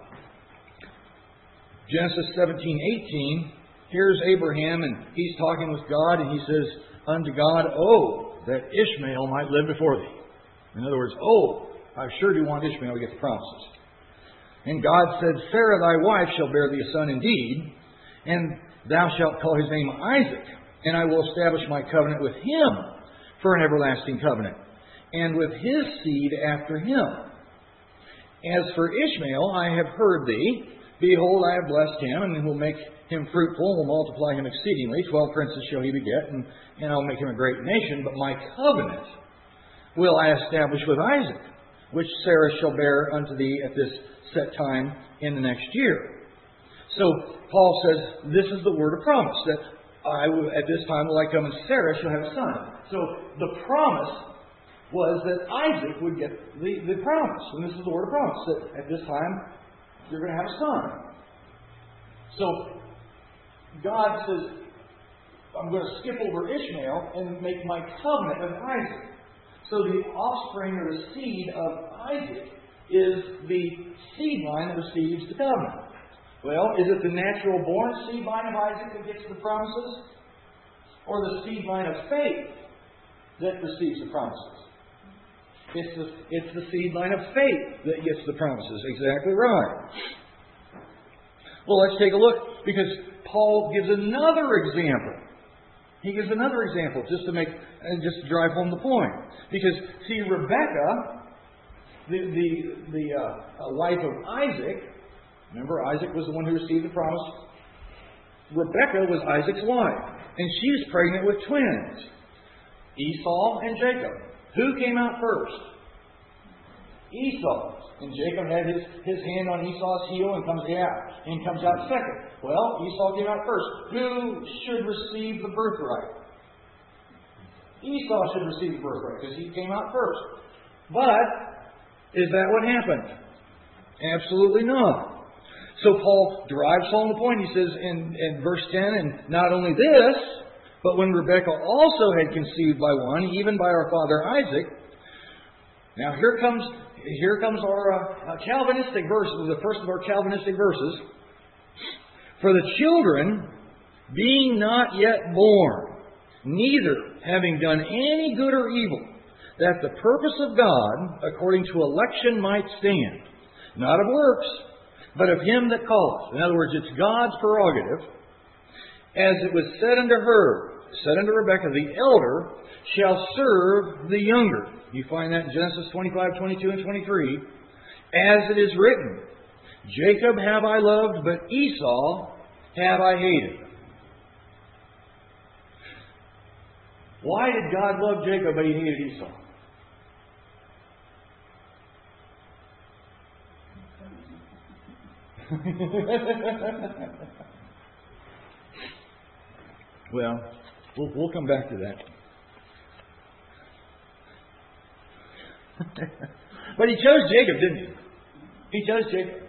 Genesis seventeen eighteen, here's Abraham, and he's talking with God, and he says, unto God, oh, that Ishmael might live before thee. In other words, oh, I sure do want Ishmael to get the promises. And God said, Sarah thy wife shall bear thee a son indeed, and thou shalt call his name Isaac, and I will establish my covenant with him for an everlasting covenant, and with his seed after him. As for Ishmael, I have heard thee. Behold, I have blessed him, and will make him fruitful, and will multiply him exceedingly. Twelve princes shall he beget, and, and I'll make him a great nation. But my covenant will I establish with Isaac, which Sarah shall bear unto thee at this set time in the next year. So Paul says, this is the word of promise, that I will, at this time will I come, and Sarah shall have a son. So the promise was that Isaac would get the, the promise. And this is the word of promise, that at this time you're going to have a son. So God says, I'm going to skip over Ishmael and make my covenant with Isaac. So the offspring or the seed of Isaac is the seed line that receives the covenant. Well, is it the natural born seed line of Isaac that gets the promises? Or the seed line of faith that receives the promises? It's the, it's the seed line of faith that gets the promises. Exactly right. Well, let's take a look, because Paul gives another example. He gives another example just to make, uh, just to drive home the point. Because, see, Rebekah, the the, the uh, wife of Isaac, remember, Isaac was the one who received the promise. Rebekah was Isaac's wife, and she was pregnant with twins, Esau and Jacob. Who came out first? Esau. And Jacob had his, his hand on Esau's heel and comes out. And comes out second. Well, Esau came out first. Who should receive the birthright? Esau should receive the birthright because he came out first. But, is that what happened? Absolutely not. So Paul drives home the point. He says in, in verse ten, and not only this, but when Rebekah also had conceived by one, even by our father Isaac. Now here comes here comes our uh, Calvinistic verses, the first of our Calvinistic verses. For the children, being not yet born, neither having done any good or evil, that the purpose of God, according to election, might stand, not of works, but of him that calleth. In other words, it's God's prerogative. As it was said unto her, said unto Rebekah, the elder shall serve the younger. You find that in Genesis twenty-five, twenty-two, and twenty-three. As it is written, Jacob have I loved, but Esau have I hated. Why did God love Jacob but He hated Esau? Well, well, we'll come back to that. But He chose Jacob, didn't He? He chose Jacob.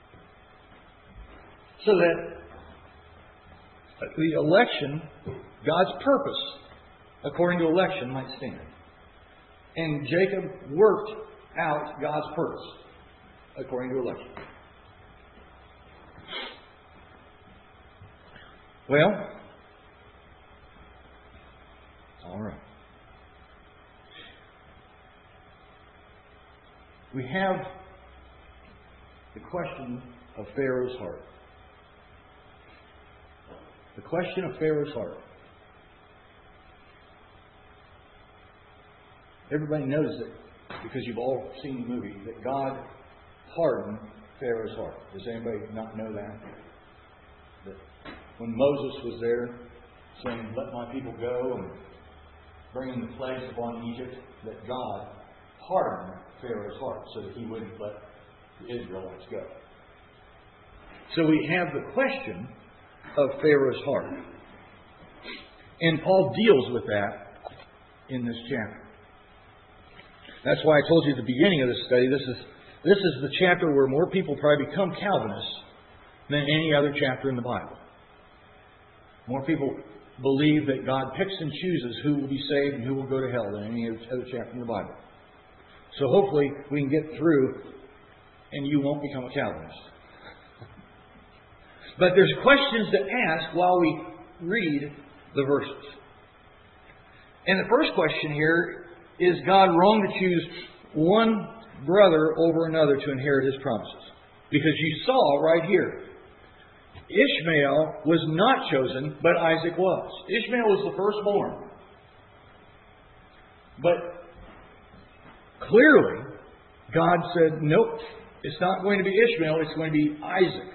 So that the election, God's purpose, according to election, might stand. And Jacob worked out God's purpose, according to election. Well, all right. We have the question of Pharaoh's heart. The question of Pharaoh's heart. Everybody knows it because you've all seen the movie that God hardened Pharaoh's heart. Does anybody not know that? That when Moses was there saying, "Let my people go," and bringing the plagues upon Egypt, that God hardened Pharaoh's heart so that he wouldn't let the Israelites go. So we have the question of Pharaoh's heart. And Paul deals with that in this chapter. That's why I told you at the beginning of this study, this is this is the chapter where more people probably become Calvinists than any other chapter in the Bible. More people believe that God picks and chooses who will be saved and who will go to hell than any other chapter in the Bible. So hopefully we can get through and you won't become a Calvinist. But there's questions to ask while we read the verses. And the first question here, is God wrong to choose one brother over another to inherit His promises? Because you saw right here, Ishmael was not chosen, but Isaac was. Ishmael was the firstborn. But clearly, God said, nope, it's not going to be Ishmael, it's going to be Isaac.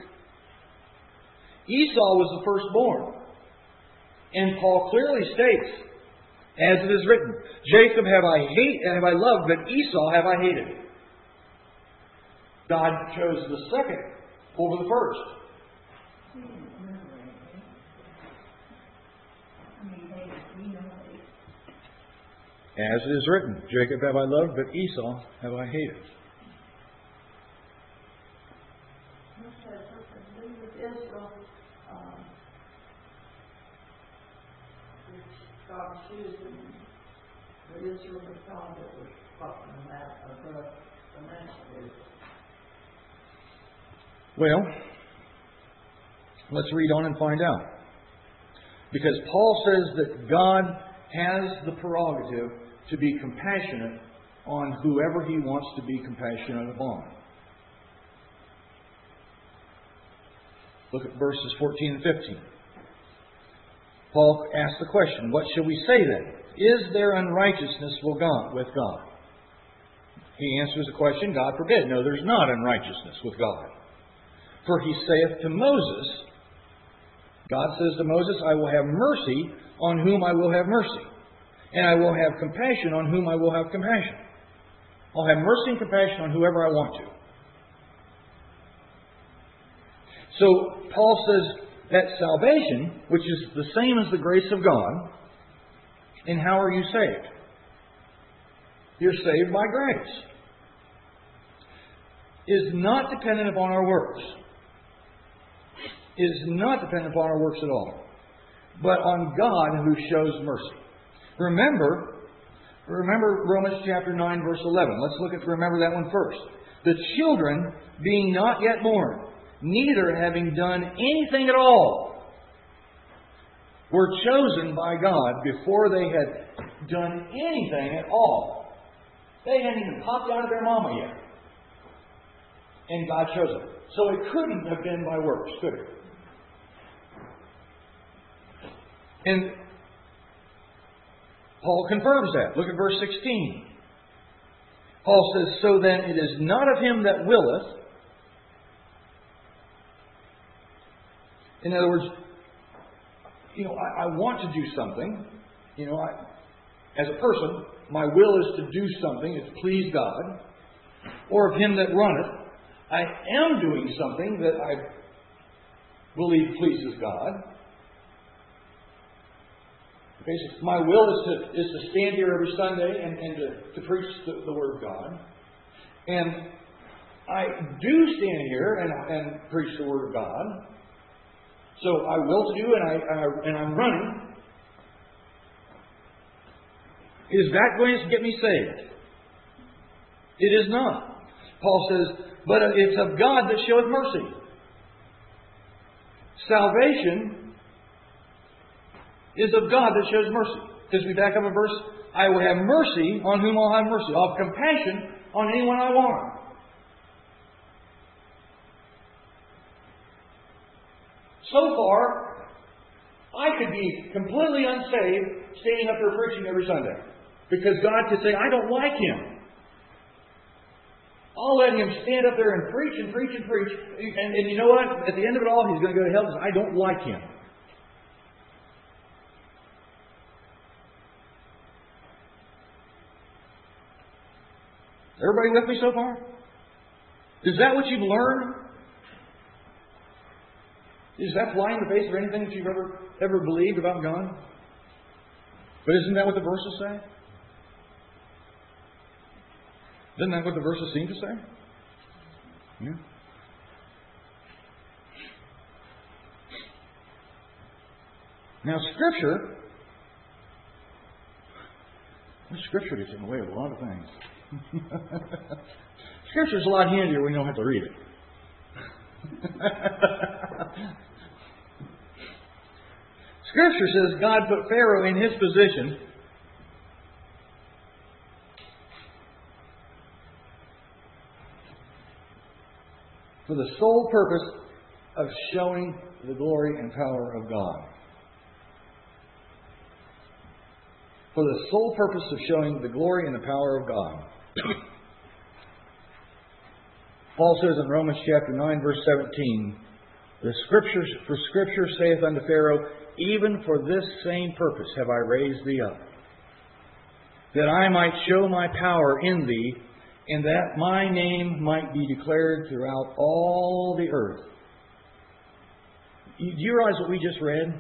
Esau was the firstborn. And Paul clearly states, as it is written, Jacob have I hate have I loved, but Esau have I hated. God chose the second over the first. As it is written, Jacob have I loved, but Esau have I hated. God choosing the Israel of God that was fucking that above the master. Well, let's read on and find out. Because Paul says that God has the prerogative to be compassionate on whoever He wants to be compassionate upon. Look at verses fourteen and fifteen. Paul asks the question, what shall we say then? Is there unrighteousness with God? With God? He answers the question, God forbid. No, there's not unrighteousness with God. For He saith to Moses, God says to Moses, I will have mercy on whom I will have mercy, and I will have compassion on whom I will have compassion. I'll have mercy and compassion on whoever I want to. So Paul says, that salvation, which is the same as the grace of God, and how are you saved? You're saved by grace. Is not dependent upon our works. Is not dependent upon our works at all. But on God who shows mercy. Remember, remember Romans chapter nine, verse eleven. Let's look at, remember that one first. The children being not yet born, neither having done anything at all, were chosen by God before they had done anything at all. They hadn't even popped out of their mama yet. And God chose them. So it couldn't have been by works, could it? And Paul confirms that. Look at verse sixteen. Paul says, so then it is not of him that willeth. In other words, you know, I, I want to do something. You know, I, as a person, my will is to do something that please God, or of him that runneth, I am doing something that I believe pleases God. Okay, so my will is to is to stand here every Sunday and, and to, to preach the, the Word of God. And I do stand here and, and preach the Word of God. So I will to do, and I, I and I'm running. Is that going to get me saved? It is not. Paul says, but it's of God that showeth mercy. Salvation is of God that shows mercy. Because we back up a verse, I will have mercy on whom I'll have mercy. I'll have compassion on anyone I want. So far, I could be completely unsaved standing up there preaching every Sunday. Because God could say, I don't like him. I'll let him stand up there and preach and preach and preach. And, and you know what? At the end of it all, he's going to go to hell because I don't like him. Everybody with me so far? Is that what you've learned? Is that flying in the face of anything that you've ever ever believed about God? But isn't that what the verses say? Isn't that what the verses seem to say? Yeah. Now, Scripture, Scripture gets in the way of a lot of things. Scripture is a lot handier when you don't have to read it. Scripture says God put Pharaoh in his position for the sole purpose of showing the glory and power of God. For the sole purpose of showing the glory and the power of God. Paul says in Romans chapter nine, verse seventeen, the Scriptures, for Scripture saith unto Pharaoh, even for this same purpose have I raised thee up, that I might show my power in thee, and that my name might be declared throughout all the earth. Do you realize what we just read?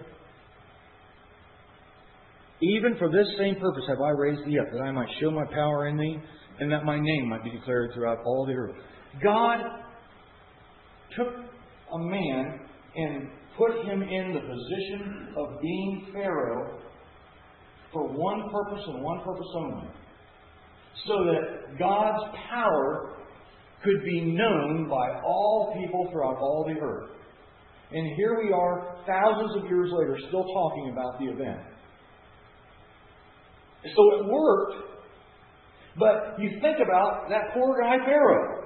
Even for this same purpose have I raised thee up, that I might show my power in thee, and that my name might be declared throughout all the earth. God took a man and put him in the position of being Pharaoh for one purpose and one purpose only. So that God's power could be known by all people throughout all the earth. And here we are, thousands of years later, still talking about the event. So it worked, but you think about that poor guy Pharaoh.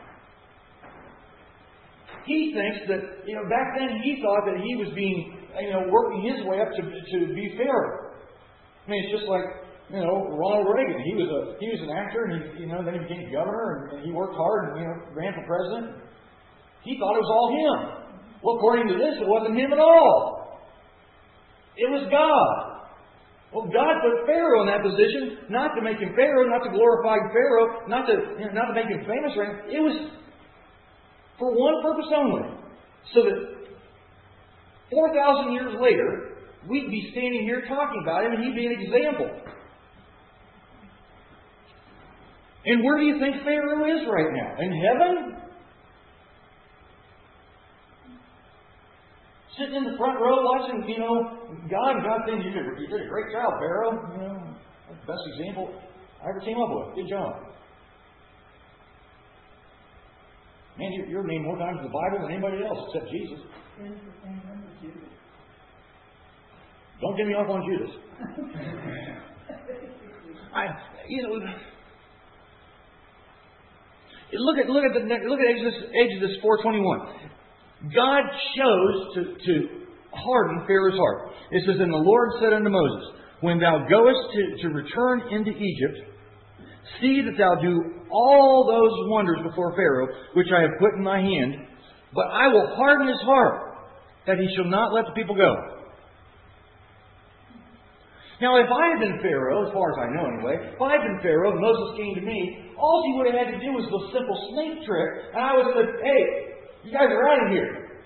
He thinks that, you know, back then he thought that he was being, you know, working his way up to, to be Pharaoh. I mean, it's just like, you know, Ronald Reagan. He was a he was an actor, and he, you know, then he became governor, and, and he worked hard, and, you know, ran for president. He thought it was all him. Well, according to this, it wasn't him at all. It was God. Well, God put Pharaoh in that position, not to make him Pharaoh, not to glorify Pharaoh, not to you know, not to make him famous or anything. It was for one purpose only, so that four thousand years later, we'd be standing here talking about him, and he'd be an example. And where do you think Pharaoh is right now? In heaven? Sitting in the front row watching, you know, God and God saying, you did, you did a great job, Pharaoh. You know, that's the best example I ever came up with. Good job. Man, you're, you're named more times in the Bible than anybody else except Jesus. Don't get me off on Judas. I, you know, look at look at the look at Exodus, Exodus four twenty-one. God chose to, to harden Pharaoh's heart. It says, and the Lord said unto Moses, when thou goest to, to return into Egypt, see that thou do all those wonders before Pharaoh, which I have put in thy hand, but I will harden his heart, that he shall not let the people go. Now, if I had been Pharaoh, as far as I know anyway, if I had been Pharaoh and Moses came to me, all he would have had to do was the simple snake trick, and I would have said, hey, you guys are out of here.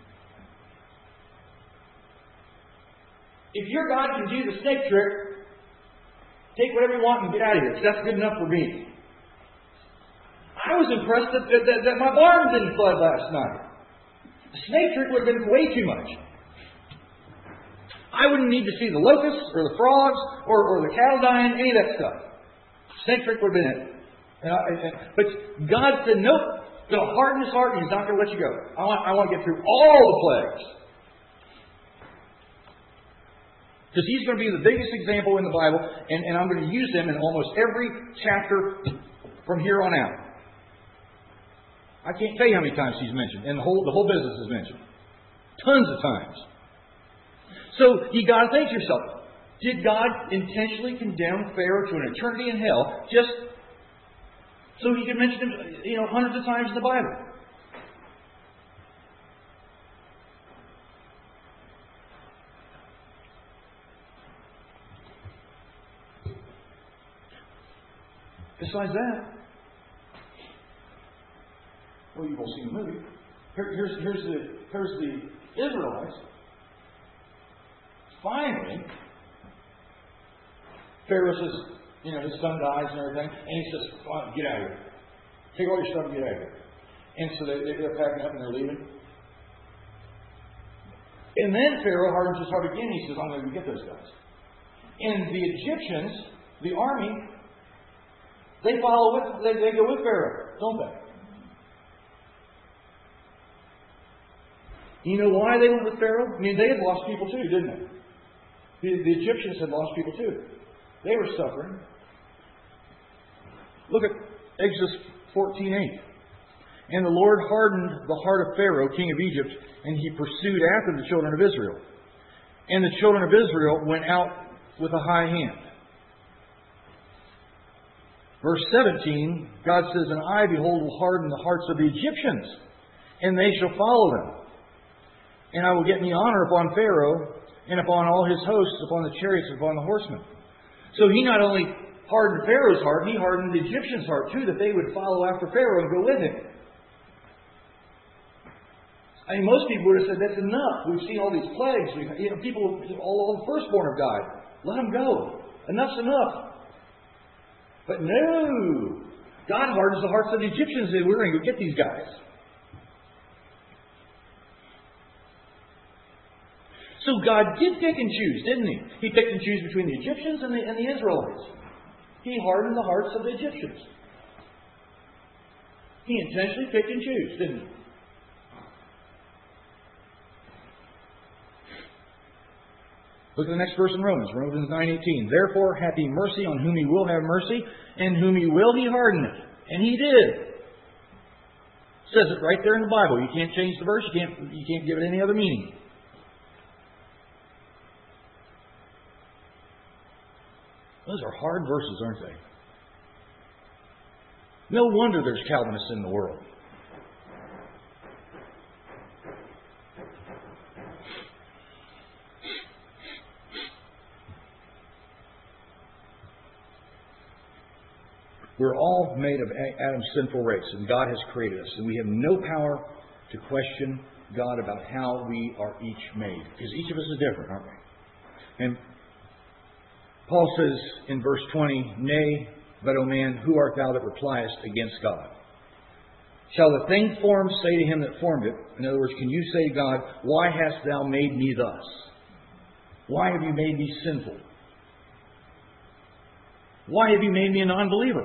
If your God can do the snake trick, take whatever you want and get out of here, because that's good enough for me. I was impressed that, that, that my barn didn't flood last night. The snake trick would have been way too much. I wouldn't need to see the locusts or the frogs or, or the cattle dying, any of that stuff. Snake trick would have been it. And I, and, but God said, nope, going to harden his heart and He's not going to let you go. I want, I want to get through all the plagues. Because He's going to be the biggest example in the Bible, and, and I'm going to use Him in almost every chapter from here on out. I can't tell you how many times He's mentioned, and the whole, the whole business is mentioned. Tons of times. So you got to think to yourself, did God intentionally condemn Pharaoh to an eternity in hell just so He could mention him, you know, hundreds of times in the Bible? Besides that, well, you've all seen the movie. Here, here's, here's the here's the Israelites. Finally, Pharaoh says, you know, his son dies and everything, and he says, "Fine, get out of here. Take all your stuff and get out of here." And so they, they're packing up and they're leaving. And then Pharaoh hardens his heart again. He says, "I'm going to get those guys." And the Egyptians, the army, they follow with, they, they go with Pharaoh, don't they? You know why they went with Pharaoh? I mean, they had lost people too, didn't they? The, the Egyptians had lost people too. They were suffering. Look at Exodus fourteen eight. And the Lord hardened the heart of Pharaoh, king of Egypt, and he pursued after the children of Israel. And the children of Israel went out with a high hand. Verse seventeen, God says, "And I, behold, will harden the hearts of the Egyptians, and they shall follow them. And I will get me honor upon Pharaoh, and upon all his hosts, upon the chariots, upon the horsemen." So he not only hardened Pharaoh's heart, he hardened the Egyptians' heart too, that they would follow after Pharaoh and go with him. I mean, most people would have said, that's enough. We've seen all these plagues. We've, you know, people, all, all the firstborn have died. Let them go. Enough's enough. But no. God hardens the hearts of the Egyptians, and we're going to go get these guys. So God did pick and choose, didn't He? He picked and chose between the Egyptians and the, and the Israelites. He hardened the hearts of the Egyptians. He intentionally picked and chose, didn't He? Look at the next verse in Romans, Romans nine eighteen. "Therefore hath He mercy on whom He will have mercy, and whom He will He hardeneth." And He did. It says it right there in the Bible. You can't change the verse. You can't, you can't give it any other meaning. Those are hard verses, aren't they? No wonder there's Calvinists in the world. We're all made of Adam's sinful race, and God has created us, and we have no power to question God about how we are each made, because each of us is different, aren't we? And Paul says in verse twenty, "Nay, but, O man, who art thou that repliest against God? Shall the thing formed say to him that formed it?" In other words, can you say to God, "Why hast thou made me thus? Why have you made me sinful? Why have you made me a non-believer?"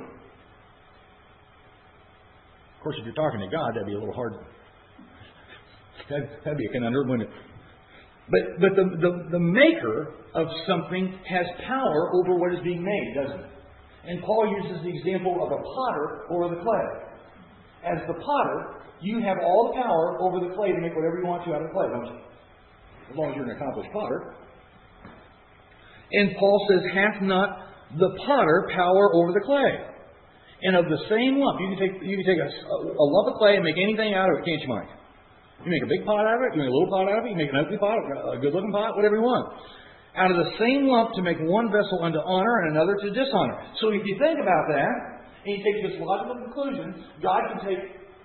Of course, if you're talking to God, that'd be a little hard. That'd, that'd be a conundrum, wouldn't it? But, but the, the, the maker of something has power over what is being made, doesn't it? And Paul uses the example of a potter over the clay. As the potter, you have all the power over the clay to make whatever you want to out of the clay, don't you? As long as you're an accomplished potter. And Paul says, "Hath not the potter power over the clay? And of the same lump," you can take you can take a, a lump of clay and make anything out of it, can't you, Mike? You make a big pot out of it, you make a little pot out of it, you make an ugly pot, a good-looking pot, whatever you want. out of the same lump to make one vessel unto honor and another to dishonor. So if you think about that, and you take this logical conclusion, God can take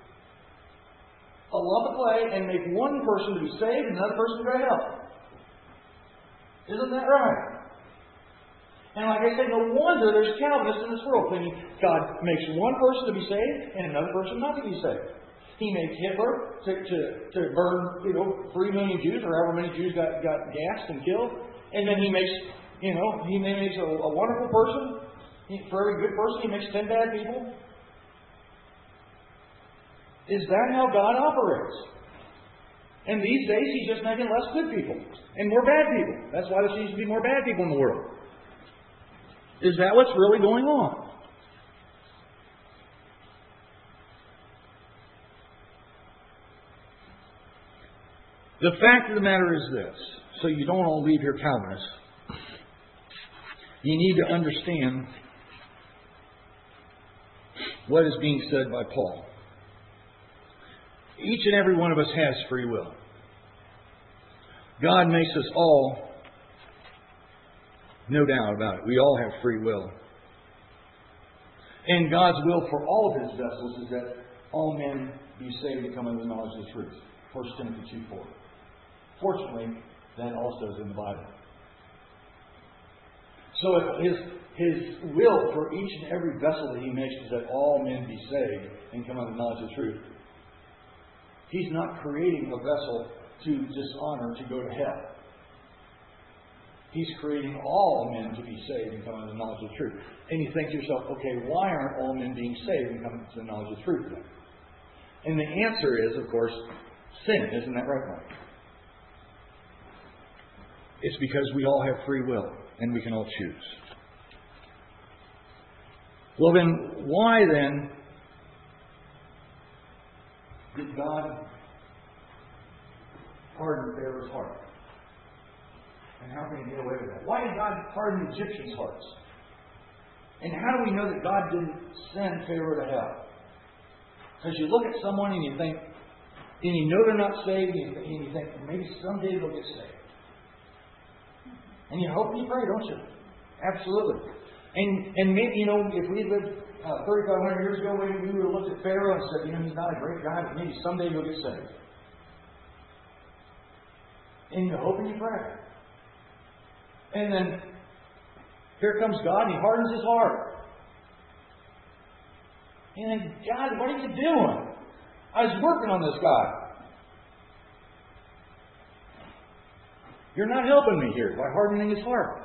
a lump of clay and make one person to be saved and another person to go to hell. Isn't that right? And like I said, no wonder there's Calvinists in this world thinking God makes one person to be saved and another person not to be saved. He made Hitler to, to, to burn, you know, three million Jews, or however many Jews got, got gassed and killed. And then he makes, you know, he makes a, a wonderful person. He, for every good person, he makes ten bad people. Is that how God operates? And these days, He's just making less good people and more bad people. That's why there seems to be more bad people in the world. Is that what's really going on? The fact of the matter is this, so you don't all leave here Calvinists. You need to understand what is being said by Paul. Each and every one of us has free will. God makes us all, no doubt about it, we all have free will. And God's will for all of His vessels is that all men be saved and come into the knowledge of the truth. First Timothy two four. Fortunately, that also is in the Bible. So if his, his will for each and every vessel that He makes is that all men be saved and come under the knowledge of the truth, He's not creating a vessel to dishonor to go to hell. He's creating all men to be saved and come under the knowledge of the truth. And you think to yourself, okay, why aren't all men being saved and coming to the knowledge of the truth then? And the answer is, of course, sin. Isn't that right, Mike? It's because we all have free will and we can all choose. Well then, why then did God harden Pharaoh's heart? And how can He get away with that? Why did God harden the Egyptians' hearts? And how do we know that God didn't send Pharaoh to hell? Because you look at someone and you think, and you know they're not saved, and you think, and you think maybe someday they'll get saved. And you hope and you pray, don't you? Absolutely. And and maybe, you know, if we lived uh, thirty-five hundred years ago, maybe we would have looked at Pharaoh and said, you know, he's not a great guy, but maybe someday he'll get saved. And you hope and you pray. And then here comes God and He hardens his heart. And then, God, what are you doing? I was working on this guy. You're not helping me here by hardening his heart.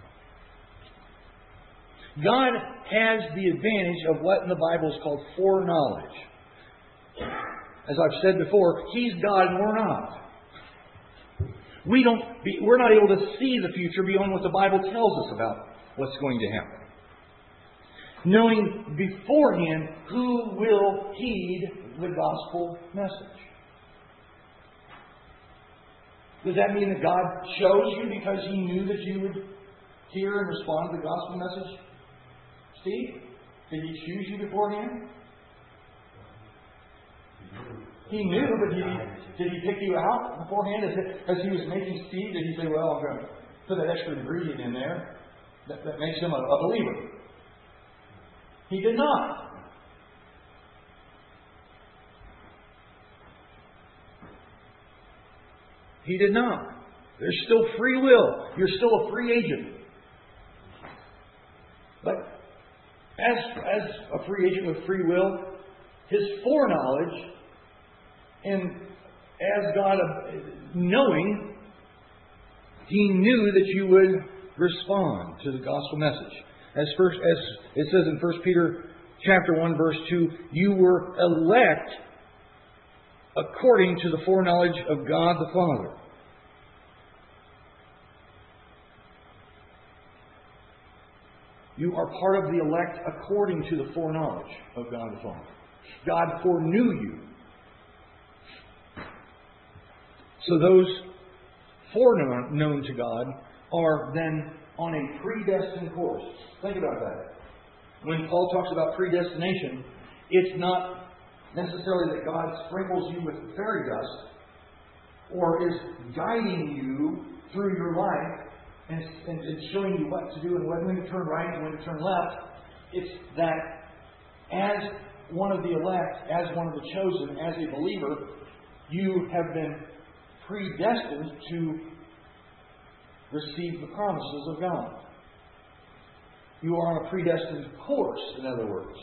God has the advantage of what in the Bible is called foreknowledge. As I've said before, He's God and we're not. We don't, be, we're not able to see the future beyond what the Bible tells us about what's going to happen. Knowing beforehand who will heed the gospel message. Does that mean that God chose you because He knew that you would hear and respond to the gospel message? Steve, did He choose you beforehand? He knew, but did He, did he pick you out beforehand? As, as He was making Steve, did He say, well, I'm going to put that extra ingredient in there that, that makes him a, a believer? He did not. He did not. There's still free will. You're still a free agent. But as, as a free agent with free will, His foreknowledge, and as God knowing, He knew that you would respond to the gospel message. As first, as it says in First Peter chapter one, verse two, you were elect according to the foreknowledge of God the Father. You are part of the elect according to the foreknowledge of God the Father. God foreknew you. So those foreknown to God are then on a predestined course. Think about that. When Paul talks about predestination, it's not necessarily that God sprinkles you with fairy dust or is guiding you through your life and, and, and showing you what to do and when to turn right and when to turn left. It's that as one of the elect, as one of the chosen, as a believer, you have been predestined to receive the promises of God. You are on a predestined course, in other words.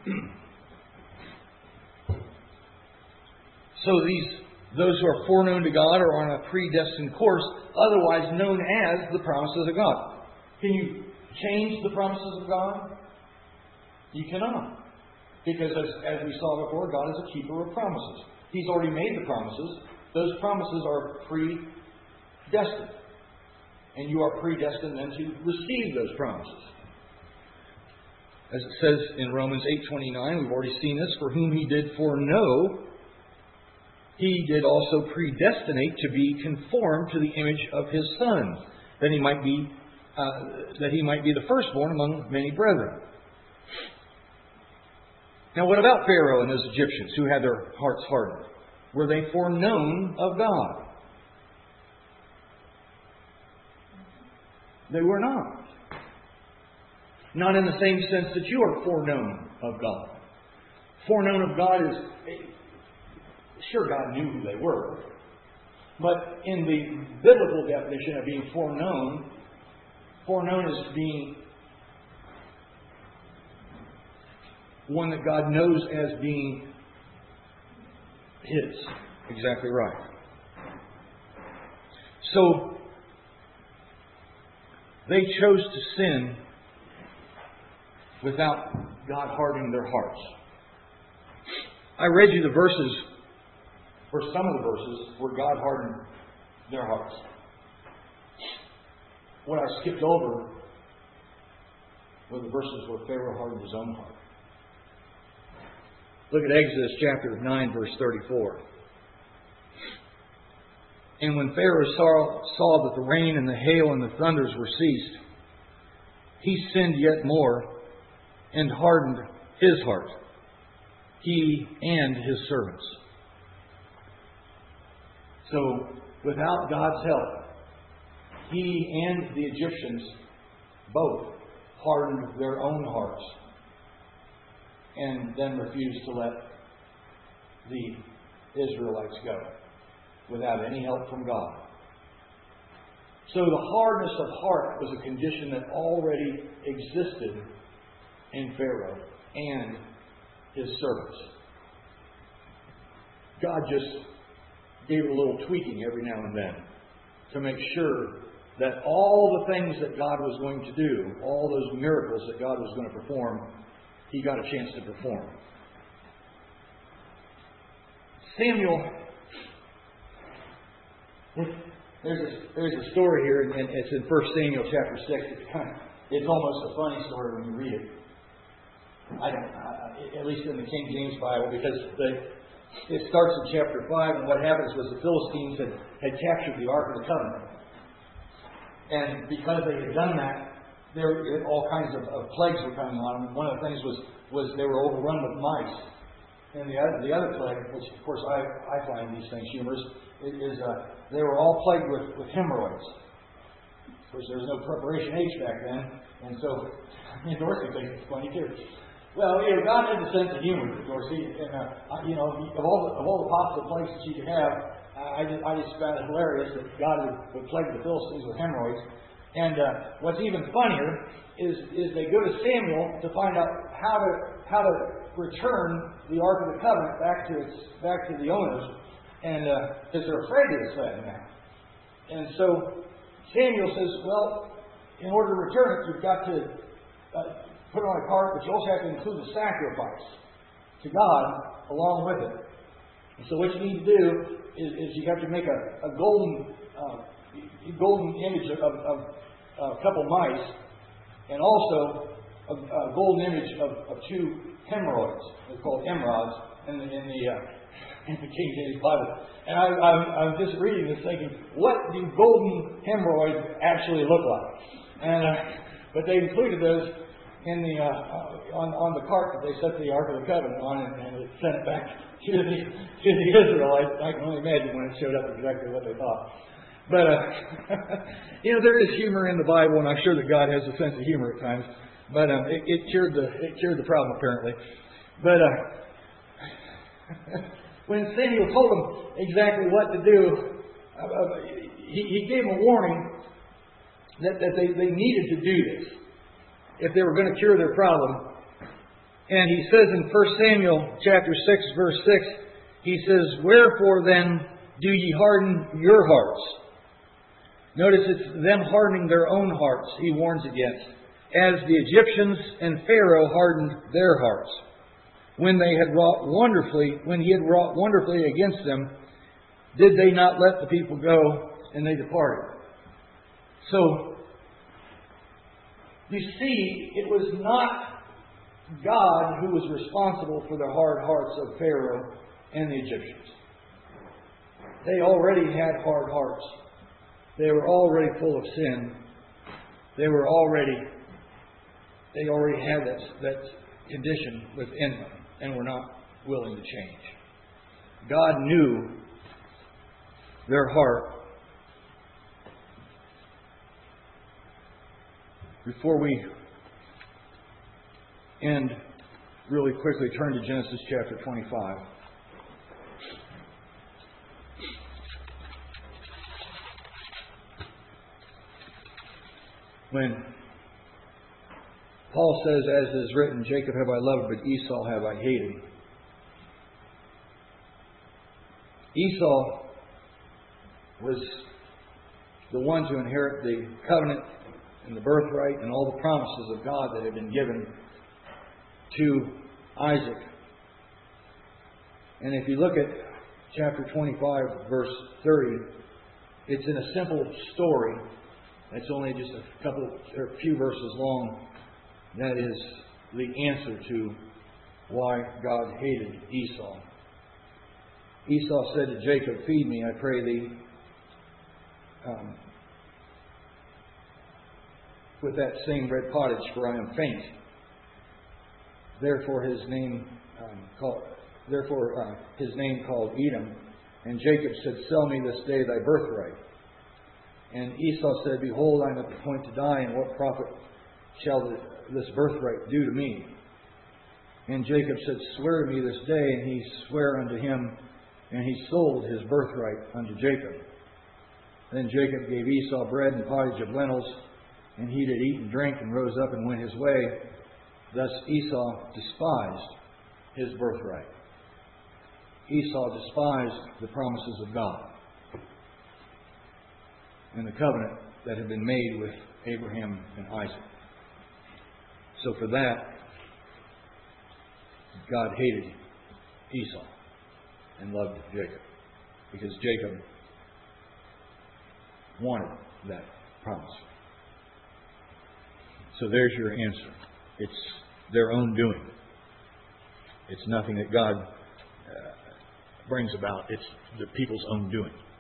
So these those who are foreknown to God are on a predestined course, otherwise known as the promises of God. Can you change the promises of God? You cannot. Because as, as we saw before, God is a keeper of promises. He's already made the promises. Those promises are predestined. And you are predestined then to receive those promises. As it says in Romans eight twenty-nine, we've already seen this, for whom He did foreknow, He did also predestinate to be conformed to the image of His Son, that He might be uh, that He might be the firstborn among many brethren. Now, what about Pharaoh and those Egyptians who had their hearts hardened? Were they foreknown of God? They were not. Not in the same sense that you are foreknown of God. Foreknown of God is, sure, God knew who they were. But in the biblical definition of being foreknown, foreknown is being one that God knows as being His. Exactly right. So, they chose to sin without God hardening their hearts. I read you the verses, or some of the verses, where God hardened their hearts. What I skipped over were the verses where Pharaoh hardened his own heart. Look at Exodus chapter nine, verse thirty-four. And when Pharaoh saw, saw that the rain and the hail and the thunders were ceased, he sinned yet more and hardened his heart, he and his servants. So, without God's help, he and the Egyptians both hardened their own hearts and then refused to let the Israelites go without any help from God. So the hardness of heart was a condition that already existed in Pharaoh and his servants. God just gave it a little tweaking every now and then to make sure that all the things that God was going to do, all those miracles that God was going to perform, He got a chance to perform. Samuel, there's a, there's a story here, and it's in First Samuel chapter six. It's kind of, it's almost a funny story when you read it. I don't, uh, at least in the King James Bible, because the, it starts in chapter five, and what happens was the Philistines had, had captured the Ark of the Covenant. And because they had done that, there all kinds of, of plagues were coming on them. One of the things was was they were overrun with mice. And the other, the other plague, which of course I, I find these things humorous, is uh, they were all plagued with, with hemorrhoids. Of course, there was no preparation H back then, and so Dorothy thinks it's funny too. Well, you know, God had a sense of humor, of course. He, and, uh, you know, of all the, of all the possible plagues that you could have, I just I just found it hilarious that God would, would plague the Philistines with hemorrhoids. And uh, what's even funnier is is they go to Samuel to find out how to how to return the Ark of the Covenant back to its back to the owners, and because uh, they're afraid of this thing now. And so Samuel says, well, in order to return it, you've got to uh, put it on a cart, but you also have to include the sacrifice to God along with it. And so what you need to do is, is you have to make a, a golden uh, golden image of, of, of a couple mice, and also a, a golden image of, of two hemorrhoids. They're called emerods in the in the, uh, in the King James Bible. And I, I'm, I'm just reading this, thinking, what do golden hemorrhoids actually look like? And uh, but they included those in the uh, on on the cart that they set the Ark of the Covenant on, and, and it sent it back to the to the Israelites. I can only imagine when it showed up exactly what they thought. But, uh, you know, there is humor in the Bible, and I'm sure that God has a sense of humor at times. But um, it, it cured the it cured the problem, apparently. But uh, when Samuel told them exactly what to do, uh, he, he gave them a warning that, that they, they needed to do this if they were going to cure their problem. And he says in First Samuel chapter six, verse six, he says, "Wherefore then do ye harden your hearts?" Notice it's them hardening their own hearts he warns against, as the Egyptians and Pharaoh hardened their hearts, when they had wrought wonderfully, when he had wrought wonderfully against them, did they not let the people go, and they departed. So, you see, it was not God who was responsible for the hard hearts of Pharaoh and the Egyptians. They already had hard hearts. They were already full of sin. They were already, they already had that, that condition within them and were not willing to change. God knew their heart. Before we end, really quickly turn to Genesis chapter twenty-five. When Paul says, "As is written, Jacob have I loved, but Esau have I hated." Esau was the one to inherit the covenant and the birthright and all the promises of God that had been given to Isaac. And if you look at chapter twenty-five, verse thirty, it's in a simple story. It's only just a couple or a few verses long. That is the answer to why God hated Esau. Esau said to Jacob, "Feed me, I pray thee, um, with that same red pottage, for I am faint." Therefore his name um, called therefore uh, his name called Edom. And Jacob said, "Sell me this day thy birthright." And Esau said, "Behold, I am at the point to die, and what profit shall this birthright do to me?" And Jacob said, "Swear to me this day." And he sware unto him, and he sold his birthright unto Jacob. Then Jacob gave Esau bread and pottage of lentils, and he did eat and drink, and rose up and went his way. Thus Esau despised his birthright. Esau despised the promises of God and the covenant that had been made with Abraham and Isaac. So for that, God hated Esau and loved Jacob, because Jacob wanted that promise. So there's your answer. It's their own doing. It's nothing that God uh, brings about. It's the people's own doing.